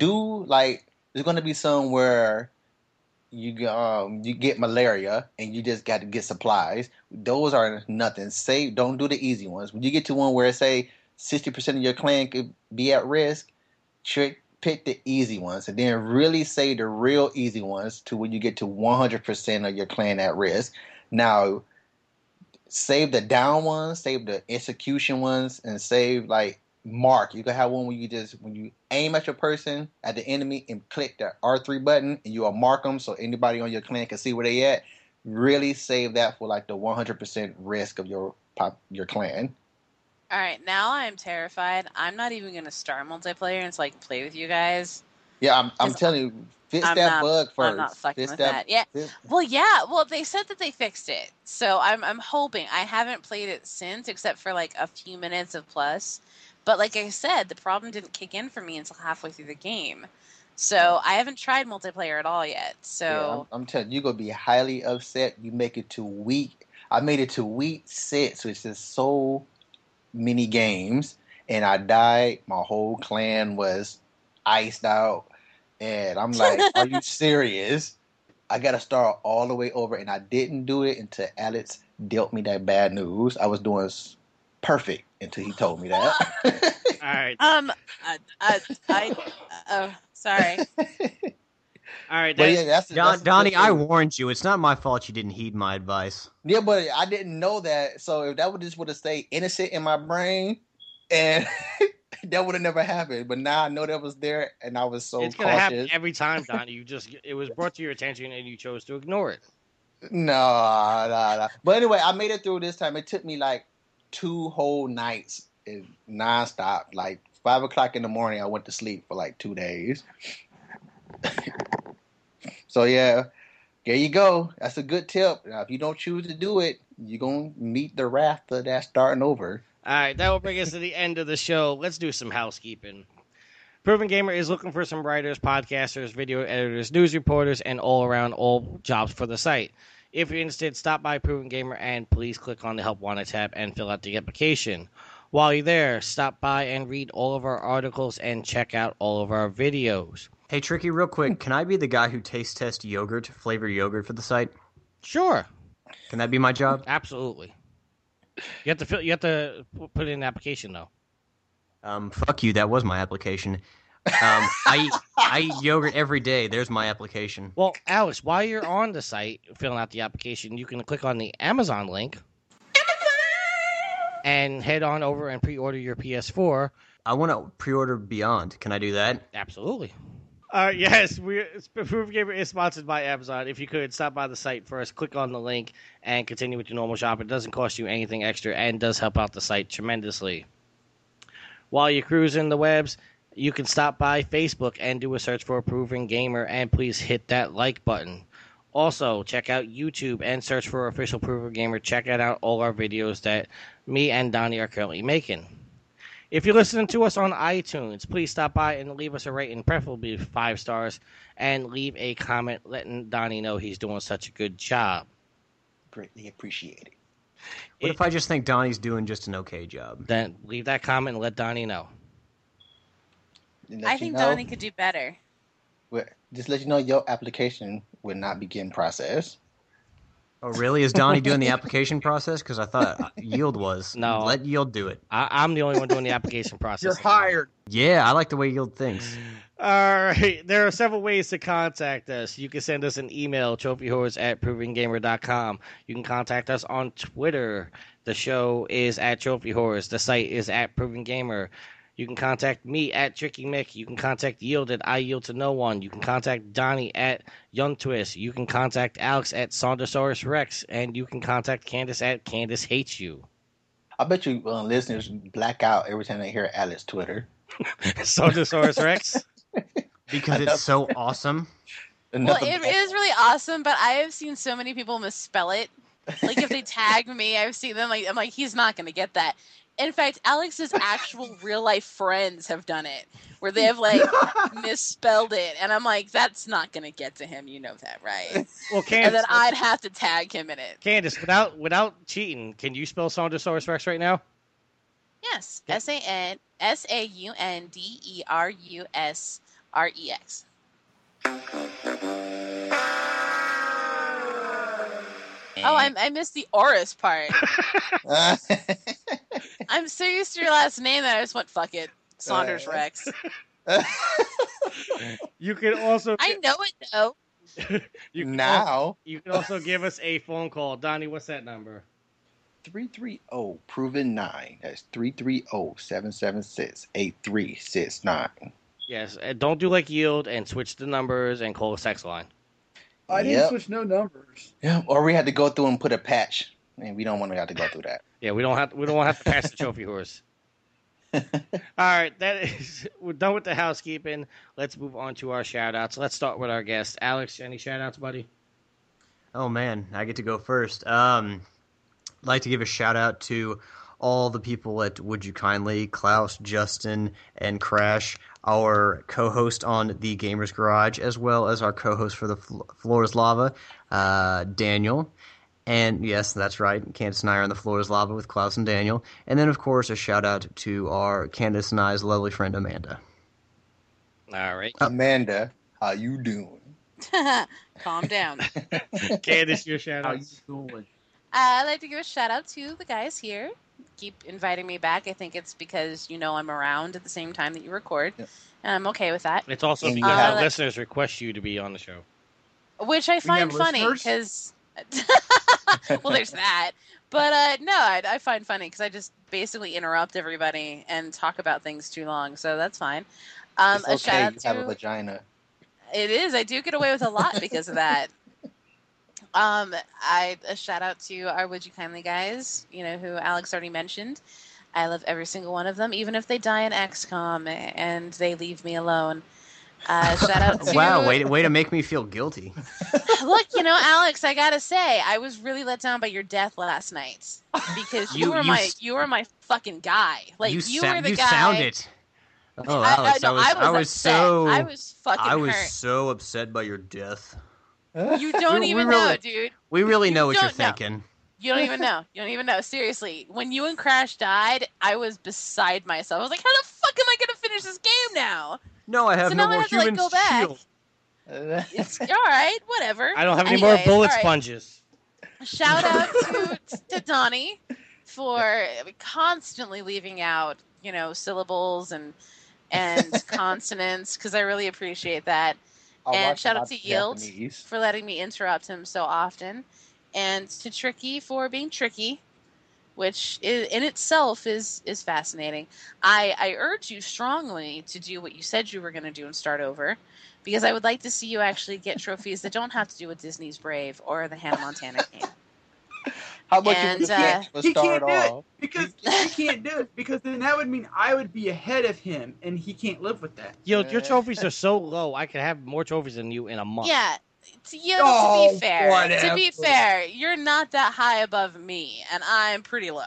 going to be some where you get malaria and you just got to get supplies. Those are nothing. Don't do the easy ones. When you get to one where say 60% of your clan could be at risk, pick the easy ones, and then really save the real easy ones to when you get to 100% of your clan at risk. Now, save the down ones, save the execution ones, and save mark. You can have one where when you aim at your person, at the enemy, and click the R3 button, and you'll mark them so anybody on your clan can see where they at. Really save that for the 100% risk of your clan. All right, now I'm terrified. I'm not even going to start multiplayer and play with you guys. Yeah, I'm telling you, fix that bug first. I'm not fucking with that. Yeah. Well, they said that they fixed it. So I'm hoping. I haven't played it since, except for a few minutes of plus. But like I said, the problem didn't kick in for me until halfway through the game. So I haven't tried multiplayer at all yet. So I'm telling you, you're going to be highly upset. You make it to week. I made it to week 6, which is so many games, and I died. My whole clan was iced out, and I'm like, are you serious? I gotta start all the way over, and I didn't do it until Alex dealt me that bad news. I was doing perfect until he told me that. All right. Sorry. All right, that's Donnie, I warned you. It's not my fault you didn't heed my advice. Yeah, but I didn't know that. So if that would have stayed innocent in my brain, and that would have never happened. But now I know that was there, and I was so cautious. It's gonna happen every time, Donnie. It was brought to your attention, and you chose to ignore it. No. But anyway, I made it through this time. It took me 2 whole nights nonstop. 5 o'clock in the morning, I went to sleep for 2 days. So yeah, there you go. That's a good tip. Now, if you don't choose to do it, you're gonna meet the wrath of that starting over. All right, that will bring us to the end of the show. Let's do some housekeeping. Proven Gamer is looking for some writers, podcasters, video editors, news reporters, and all jobs for the site. If you're interested, stop by Proven Gamer and please click on the Help Wanted tab and fill out the application. While you're there, stop by and read all of our articles and check out all of our videos. Hey, Tricky, real quick, can I be the guy who taste tests flavor yogurt for the site? Sure. Can that be my job? Absolutely. You have to put in an application though. Fuck you. That was my application. I eat yogurt every day. There's my application. Well, Alex, while you're on the site filling out the application, you can click on the Amazon link. And head on over and pre-order your PS4. I want to pre-order Beyond. Can I do that? Absolutely. Yes, Proven Gamer is sponsored by Amazon. If you could, stop by the site first, click on the link, and continue with your normal shop. It doesn't cost you anything extra and does help out the site tremendously. While you're cruising the webs, you can stop by Facebook and do a search for Proven Gamer, and please hit that like button. Also, check out YouTube and search for Official Proven Gamer. Check out all our videos that me and Donnie are currently making. If you're listening to us on iTunes, please stop by and leave us a rating, preferably 5 stars, and leave a comment letting Donnie know he's doing such a good job. Greatly appreciate it. What if I just think Donnie's doing just an okay job? Then leave that comment and let Donnie know. I think Donnie could do better. Just let you know your application will not begin process. Oh, really? Is Donnie doing the application process? Because I thought Yield was. No. Let Yield do it. I'm the only one doing the application process. You're hired. Yeah, I like the way Yield thinks. All right. There are several ways to contact us. You can send us an email, trophyhorrors@provinggamer.com. You can contact us on Twitter. The show is at Trophy Horrors. The site is at Proving Gamer. You can contact me at Tricky Mick. You can contact Yield at I Yield to No One. You can contact Donnie at Young Twist. You can contact Alex at Saundersaurus Rex. And you can contact Candace at Candace Hates You. I bet you listeners black out every time they hear Alex Twitter. Saundersaurus Rex? Because it's so awesome. Well, it is really awesome, but I have seen so many people misspell it. Like, if they tag me, I've seen them, I'm like, he's not going to get that. In fact, Alex's actual real-life friends have done it, where they have, like, misspelled it. And I'm like, that's not going to get to him. You know that, right? Well, Candace, and then I'd have to tag him in it. Candace, without cheating, can you spell Saundersaurus Rex right now? Yes. SAUNDERUSREX. Oh, I missed the Oris part. I'm so used to your last name that I just went, fuck it. Saunders Rex. You can also... I know it, though. You can also give us a phone call. Donnie, what's that number? 330-PROVEN-9. That's 330-776-8369. Yes, and don't do like Yield and switch the numbers and call a sex line. I didn't switch no numbers. Yeah, or we had to go through and put a patch, and we don't want to have to go through that. Yeah, we don't have to pass the trophy horse. All right, we're done with the housekeeping. Let's move on to our shout-outs. Let's start with our guest. Alex, any shout-outs, buddy? Oh, man, I get to go first. I'd like to give a shout-out to all the people at Would You Kindly, Klaus, Justin, and Crash, our co-host on The Gamers Garage, as well as our co-host for The Floor is Lava, Daniel. And yes, that's right, Candace and I are on The Floor is Lava with Klaus and Daniel. And then, of course, a shout-out to our Candace and I's lovely friend, Amanda. All right. Amanda, how you doing? Calm down. Candace, your shout-out. How you doing? I'd like to give a shout-out to the guys here. Keep inviting me back. I think it's because you know I'm around at the same time that you record. Yep. And I'm okay with that. It's also because our listeners request you to be on the show. Which I find funny because... well, there's that. But no, I find funny because I just basically interrupt everybody and talk about things too long. So that's fine. It's okay. A shout-out to... have a vagina. It is. I do get away with a lot because of that. A shout out to our Would You Kindly guys, you know, who Alex already mentioned. I love every single one of them, even if they die in XCOM and they leave me alone. Shout out to... Wow, way to make me feel guilty. Look, you know, Alex, I gotta say, I was really let down by your death last night because you were my fucking guy. Like you were the guy. You sound it. Oh, Alex, I was so upset by your death. You don't even know, dude. We really know what you're thinking. You don't even know. You don't even know. Seriously, when you and Crash died, I was beside myself. I was like, how the fuck am I going to finish this game now? No, I have no more human shield. It's all right, whatever. I don't have any more bullet sponges. Shout out to Donnie for constantly leaving out, you know, syllables and consonants, because I really appreciate that. And shout out to Yield for letting me interrupt him so often. And to Tricky for being tricky, which in itself is fascinating. I urge you strongly to do what you said you were going to do and start over, because I would like to see you actually get trophies that don't have to do with Disney's Brave or the Hannah Montana game. How much he can't do it because he can't do it, because then that would mean I would be ahead of him, and he can't live with that. Yo, your trophies are so low. I could have more trophies than you in a month. Yeah. To be fair, you're not that high above me, and I'm pretty low.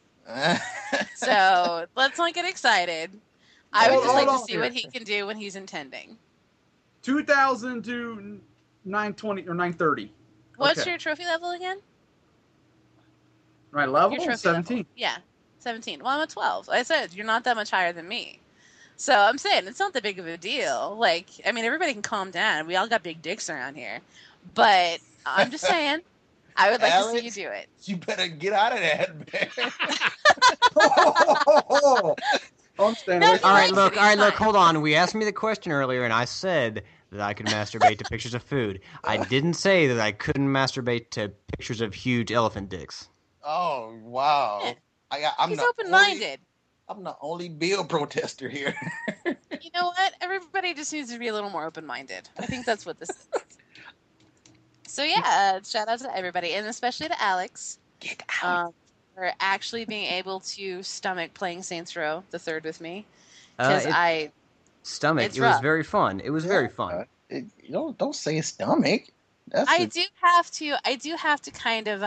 So let's not get excited. I would just like to see what he can do when he's intending. 2,000 to 920 or 930. What's your trophy level again? Right level? 17. Level. Yeah, 17. Well, I'm at 12. Like I said, you're not that much higher than me. So I'm saying it's not that big of a deal. Like, I mean, everybody can calm down. We all got big dicks around here. But I'm just saying, I would like to see you do it. You better get out of that, man. I'm staying No, away from All right, likes look, it, all right, he's look. fine. Hold on. We asked me the question earlier, and I said that I could masturbate to pictures of food. I didn't say that I couldn't masturbate to pictures of huge elephant dicks. Oh wow! I'm He's the open-minded. I'm the only Bill protester here. You know what? Everybody just needs to be a little more open-minded. I think that's what this is. So yeah, shout out to everybody, and especially to Alex, for actually being able to stomach playing Saints Row the Third with me. Because Stomach. It's It was rough. very fun. It was very fun. Don't say stomach. I do have to kind of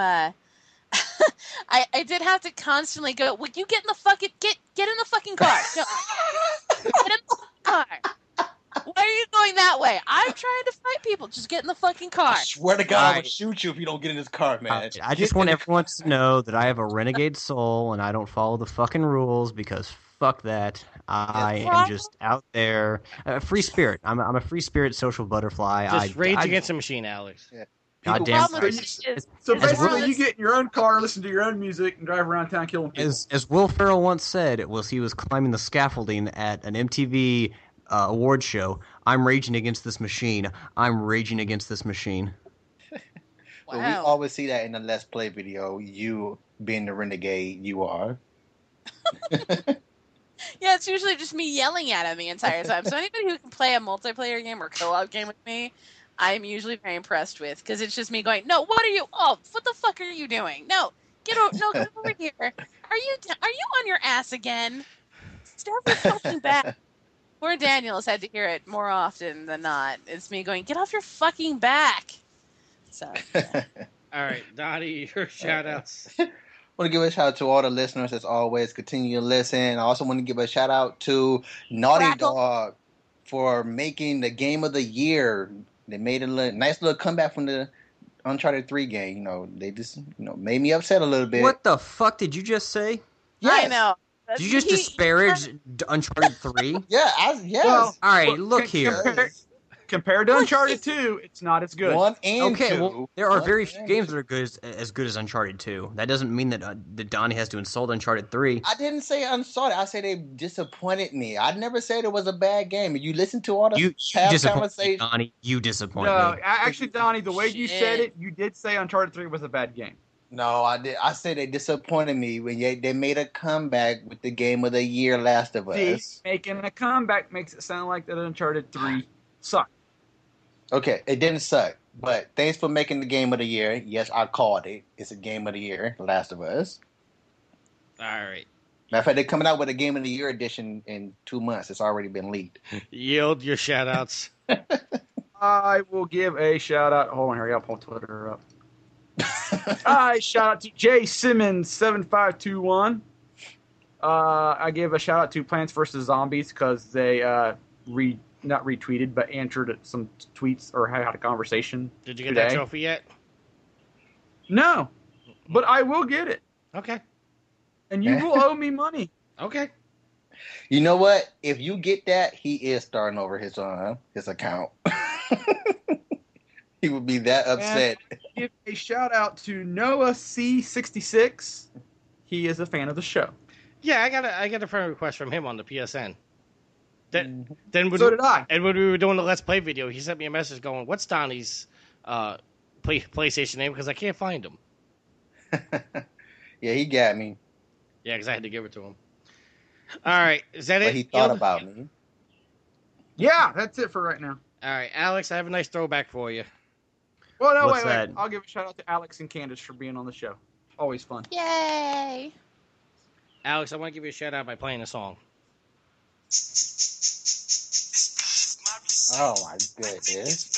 I did have to constantly go, "Would you get in the fucking get in the fucking car? No. Get in the car. Why are you going that way? I'm trying to fight people. Just get in the fucking car." I swear to God, I would shoot you if you don't get in this car, man. I just want everyone to know that I have a renegade soul and I don't follow the fucking rules because fuck that. I am just out there. Free spirit. I'm a free spirit social butterfly. Just rage against the machine, Alex. Yeah. Goddamn. So basically, you get in your own car, listen to your own music, and drive around town killing people. As Will Ferrell once said, he was climbing the scaffolding at an MTV award show. I'm raging against this machine. I'm raging against this machine. But we always see that in the Let's Play video. You being the renegade, you are. Yeah, it's usually just me yelling at him the entire time. So anybody who can play a multiplayer game or co-op game with me, I'm usually very impressed with, because it's just me going, "No, what are you? Oh, what the fuck are you doing? No, get over here. Are you on your ass again? Step your fucking back." Poor Daniel has had to hear it more often than not. It's me going, "Get off your fucking back." So. Yeah. All right, Donnie, your shout-outs. I want to give a shout out to all the listeners as always. Continue to listen. I also want to give a shout out to Naughty Dog for making the game of the year. They made a nice little comeback from the Uncharted 3 game. You know, they just made me upset a little bit. What the fuck did you just say? Yes. I know. Did you just disparage Uncharted 3? Yeah, yes. Well, all right, look here. Compared to Uncharted 2, it's not as good. 1 and 2. Okay, well, there are very few games that are as good as Uncharted 2. That doesn't mean that Donnie has to insult Uncharted 3. I didn't say unsought. I said they disappointed me. I never said it was a bad game. You listen to all the past conversations. Donnie, you disappoint me. No, actually, Donnie, the way you said it, you did say Uncharted 3 was a bad game. No, I did. I said they disappointed me when they made a comeback with the game of the year, Last of Us. Making a comeback makes it sound like that Uncharted 3 sucked. Okay, it didn't suck, but thanks for making the game of the year. Yes, I called it. It's a game of the year, Last of Us. All right. Matter of fact, they're coming out with a game of the year edition in 2 months. It's already been leaked. Yield your shout-outs. I will give a shout-out. Hold on here. I'll pull Twitter up. I shout out to Jay Simmons 7521. I gave a shout out to Plants vs Zombies because they not retweeted but answered some tweets or had a conversation. Did you get that trophy yet? No, but I will get it. Okay. And you will owe me money. Okay. You know what? If you get that, he is starting over his account. He would be that upset. And give a shout out to Noah C66. He is a fan of the show. Yeah, I got a friend request from him on the PSN. Then so did I. And when we were doing the Let's Play video, he sent me a message going, "What's Donnie's PlayStation name? Because I can't find him." Yeah, he got me. Yeah, because I had to give it to him. All right, is that it? But he thought about me. Yeah, that's it for right now. All right, Alex, I have a nice throwback for you. Well, no, What's wait. that? I'll give a shout out to Alex and Candace for being on the show. Always fun. Yay! Alex, I want to give you a shout out by playing a song. Oh my goodness.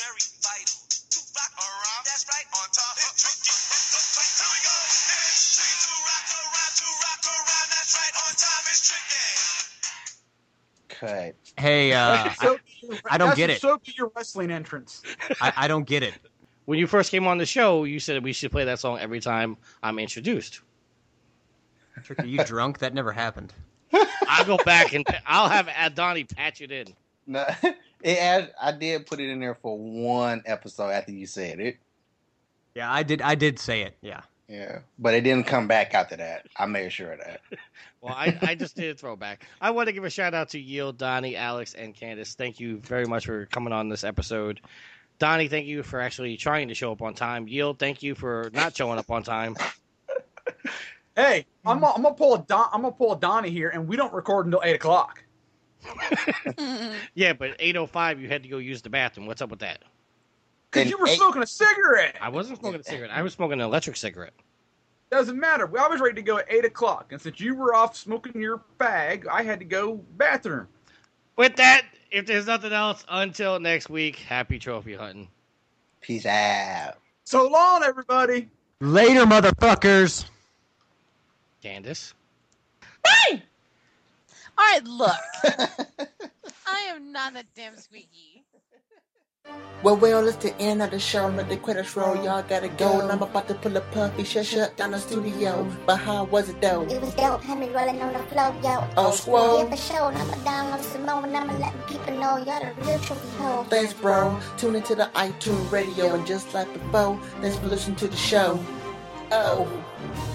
Cut. Hey, I don't get it. So be your wrestling entrance. I don't get it. When you first came on the show, you said we should play that song every time I'm introduced. Trick, are you drunk? That never happened. I'll go back and I'll have Donnie patch it in. No, I did put it in there for one episode after you said it. Yeah, I did say it. Yeah. Yeah, but it didn't come back after that. I made sure of that. Well, I just did a throwback. I want to give a shout out to Yield, Donnie, Alex, and Candace. Thank you very much for coming on this episode. Donnie, thank you for actually trying to show up on time. Yield, thank you for not showing up on time. Hey, I'm gonna pull a Donnie here, and we don't record until 8:00. Yeah, but 8:05 you had to go use the bathroom. What's up with that? Because you were smoking a cigarette. I wasn't smoking a cigarette. I was smoking an electric cigarette. Doesn't matter. I was ready to go at 8:00, and since you were off smoking your fag, I had to go bathroom. With that, if there's nothing else, until next week, happy trophy hunting. Peace out. So long, everybody. Later, motherfuckers. Candace. Hey! All right, look. I am not a damn squeaky. Well, it's the end of the show. Let the credits roll. Y'all gotta go. And I'm about to pull a puffy. Shut down the studio. But how was it though? It was dope. Had me rolling on the floor, yo. Oh, squirrel. Yeah, for sure. I'ma download some more and I'ma let people know y'all the real trophy hoe. Thanks, bro. Tune into the iTunes radio. And just like before, thanks for listening to the show. Oh.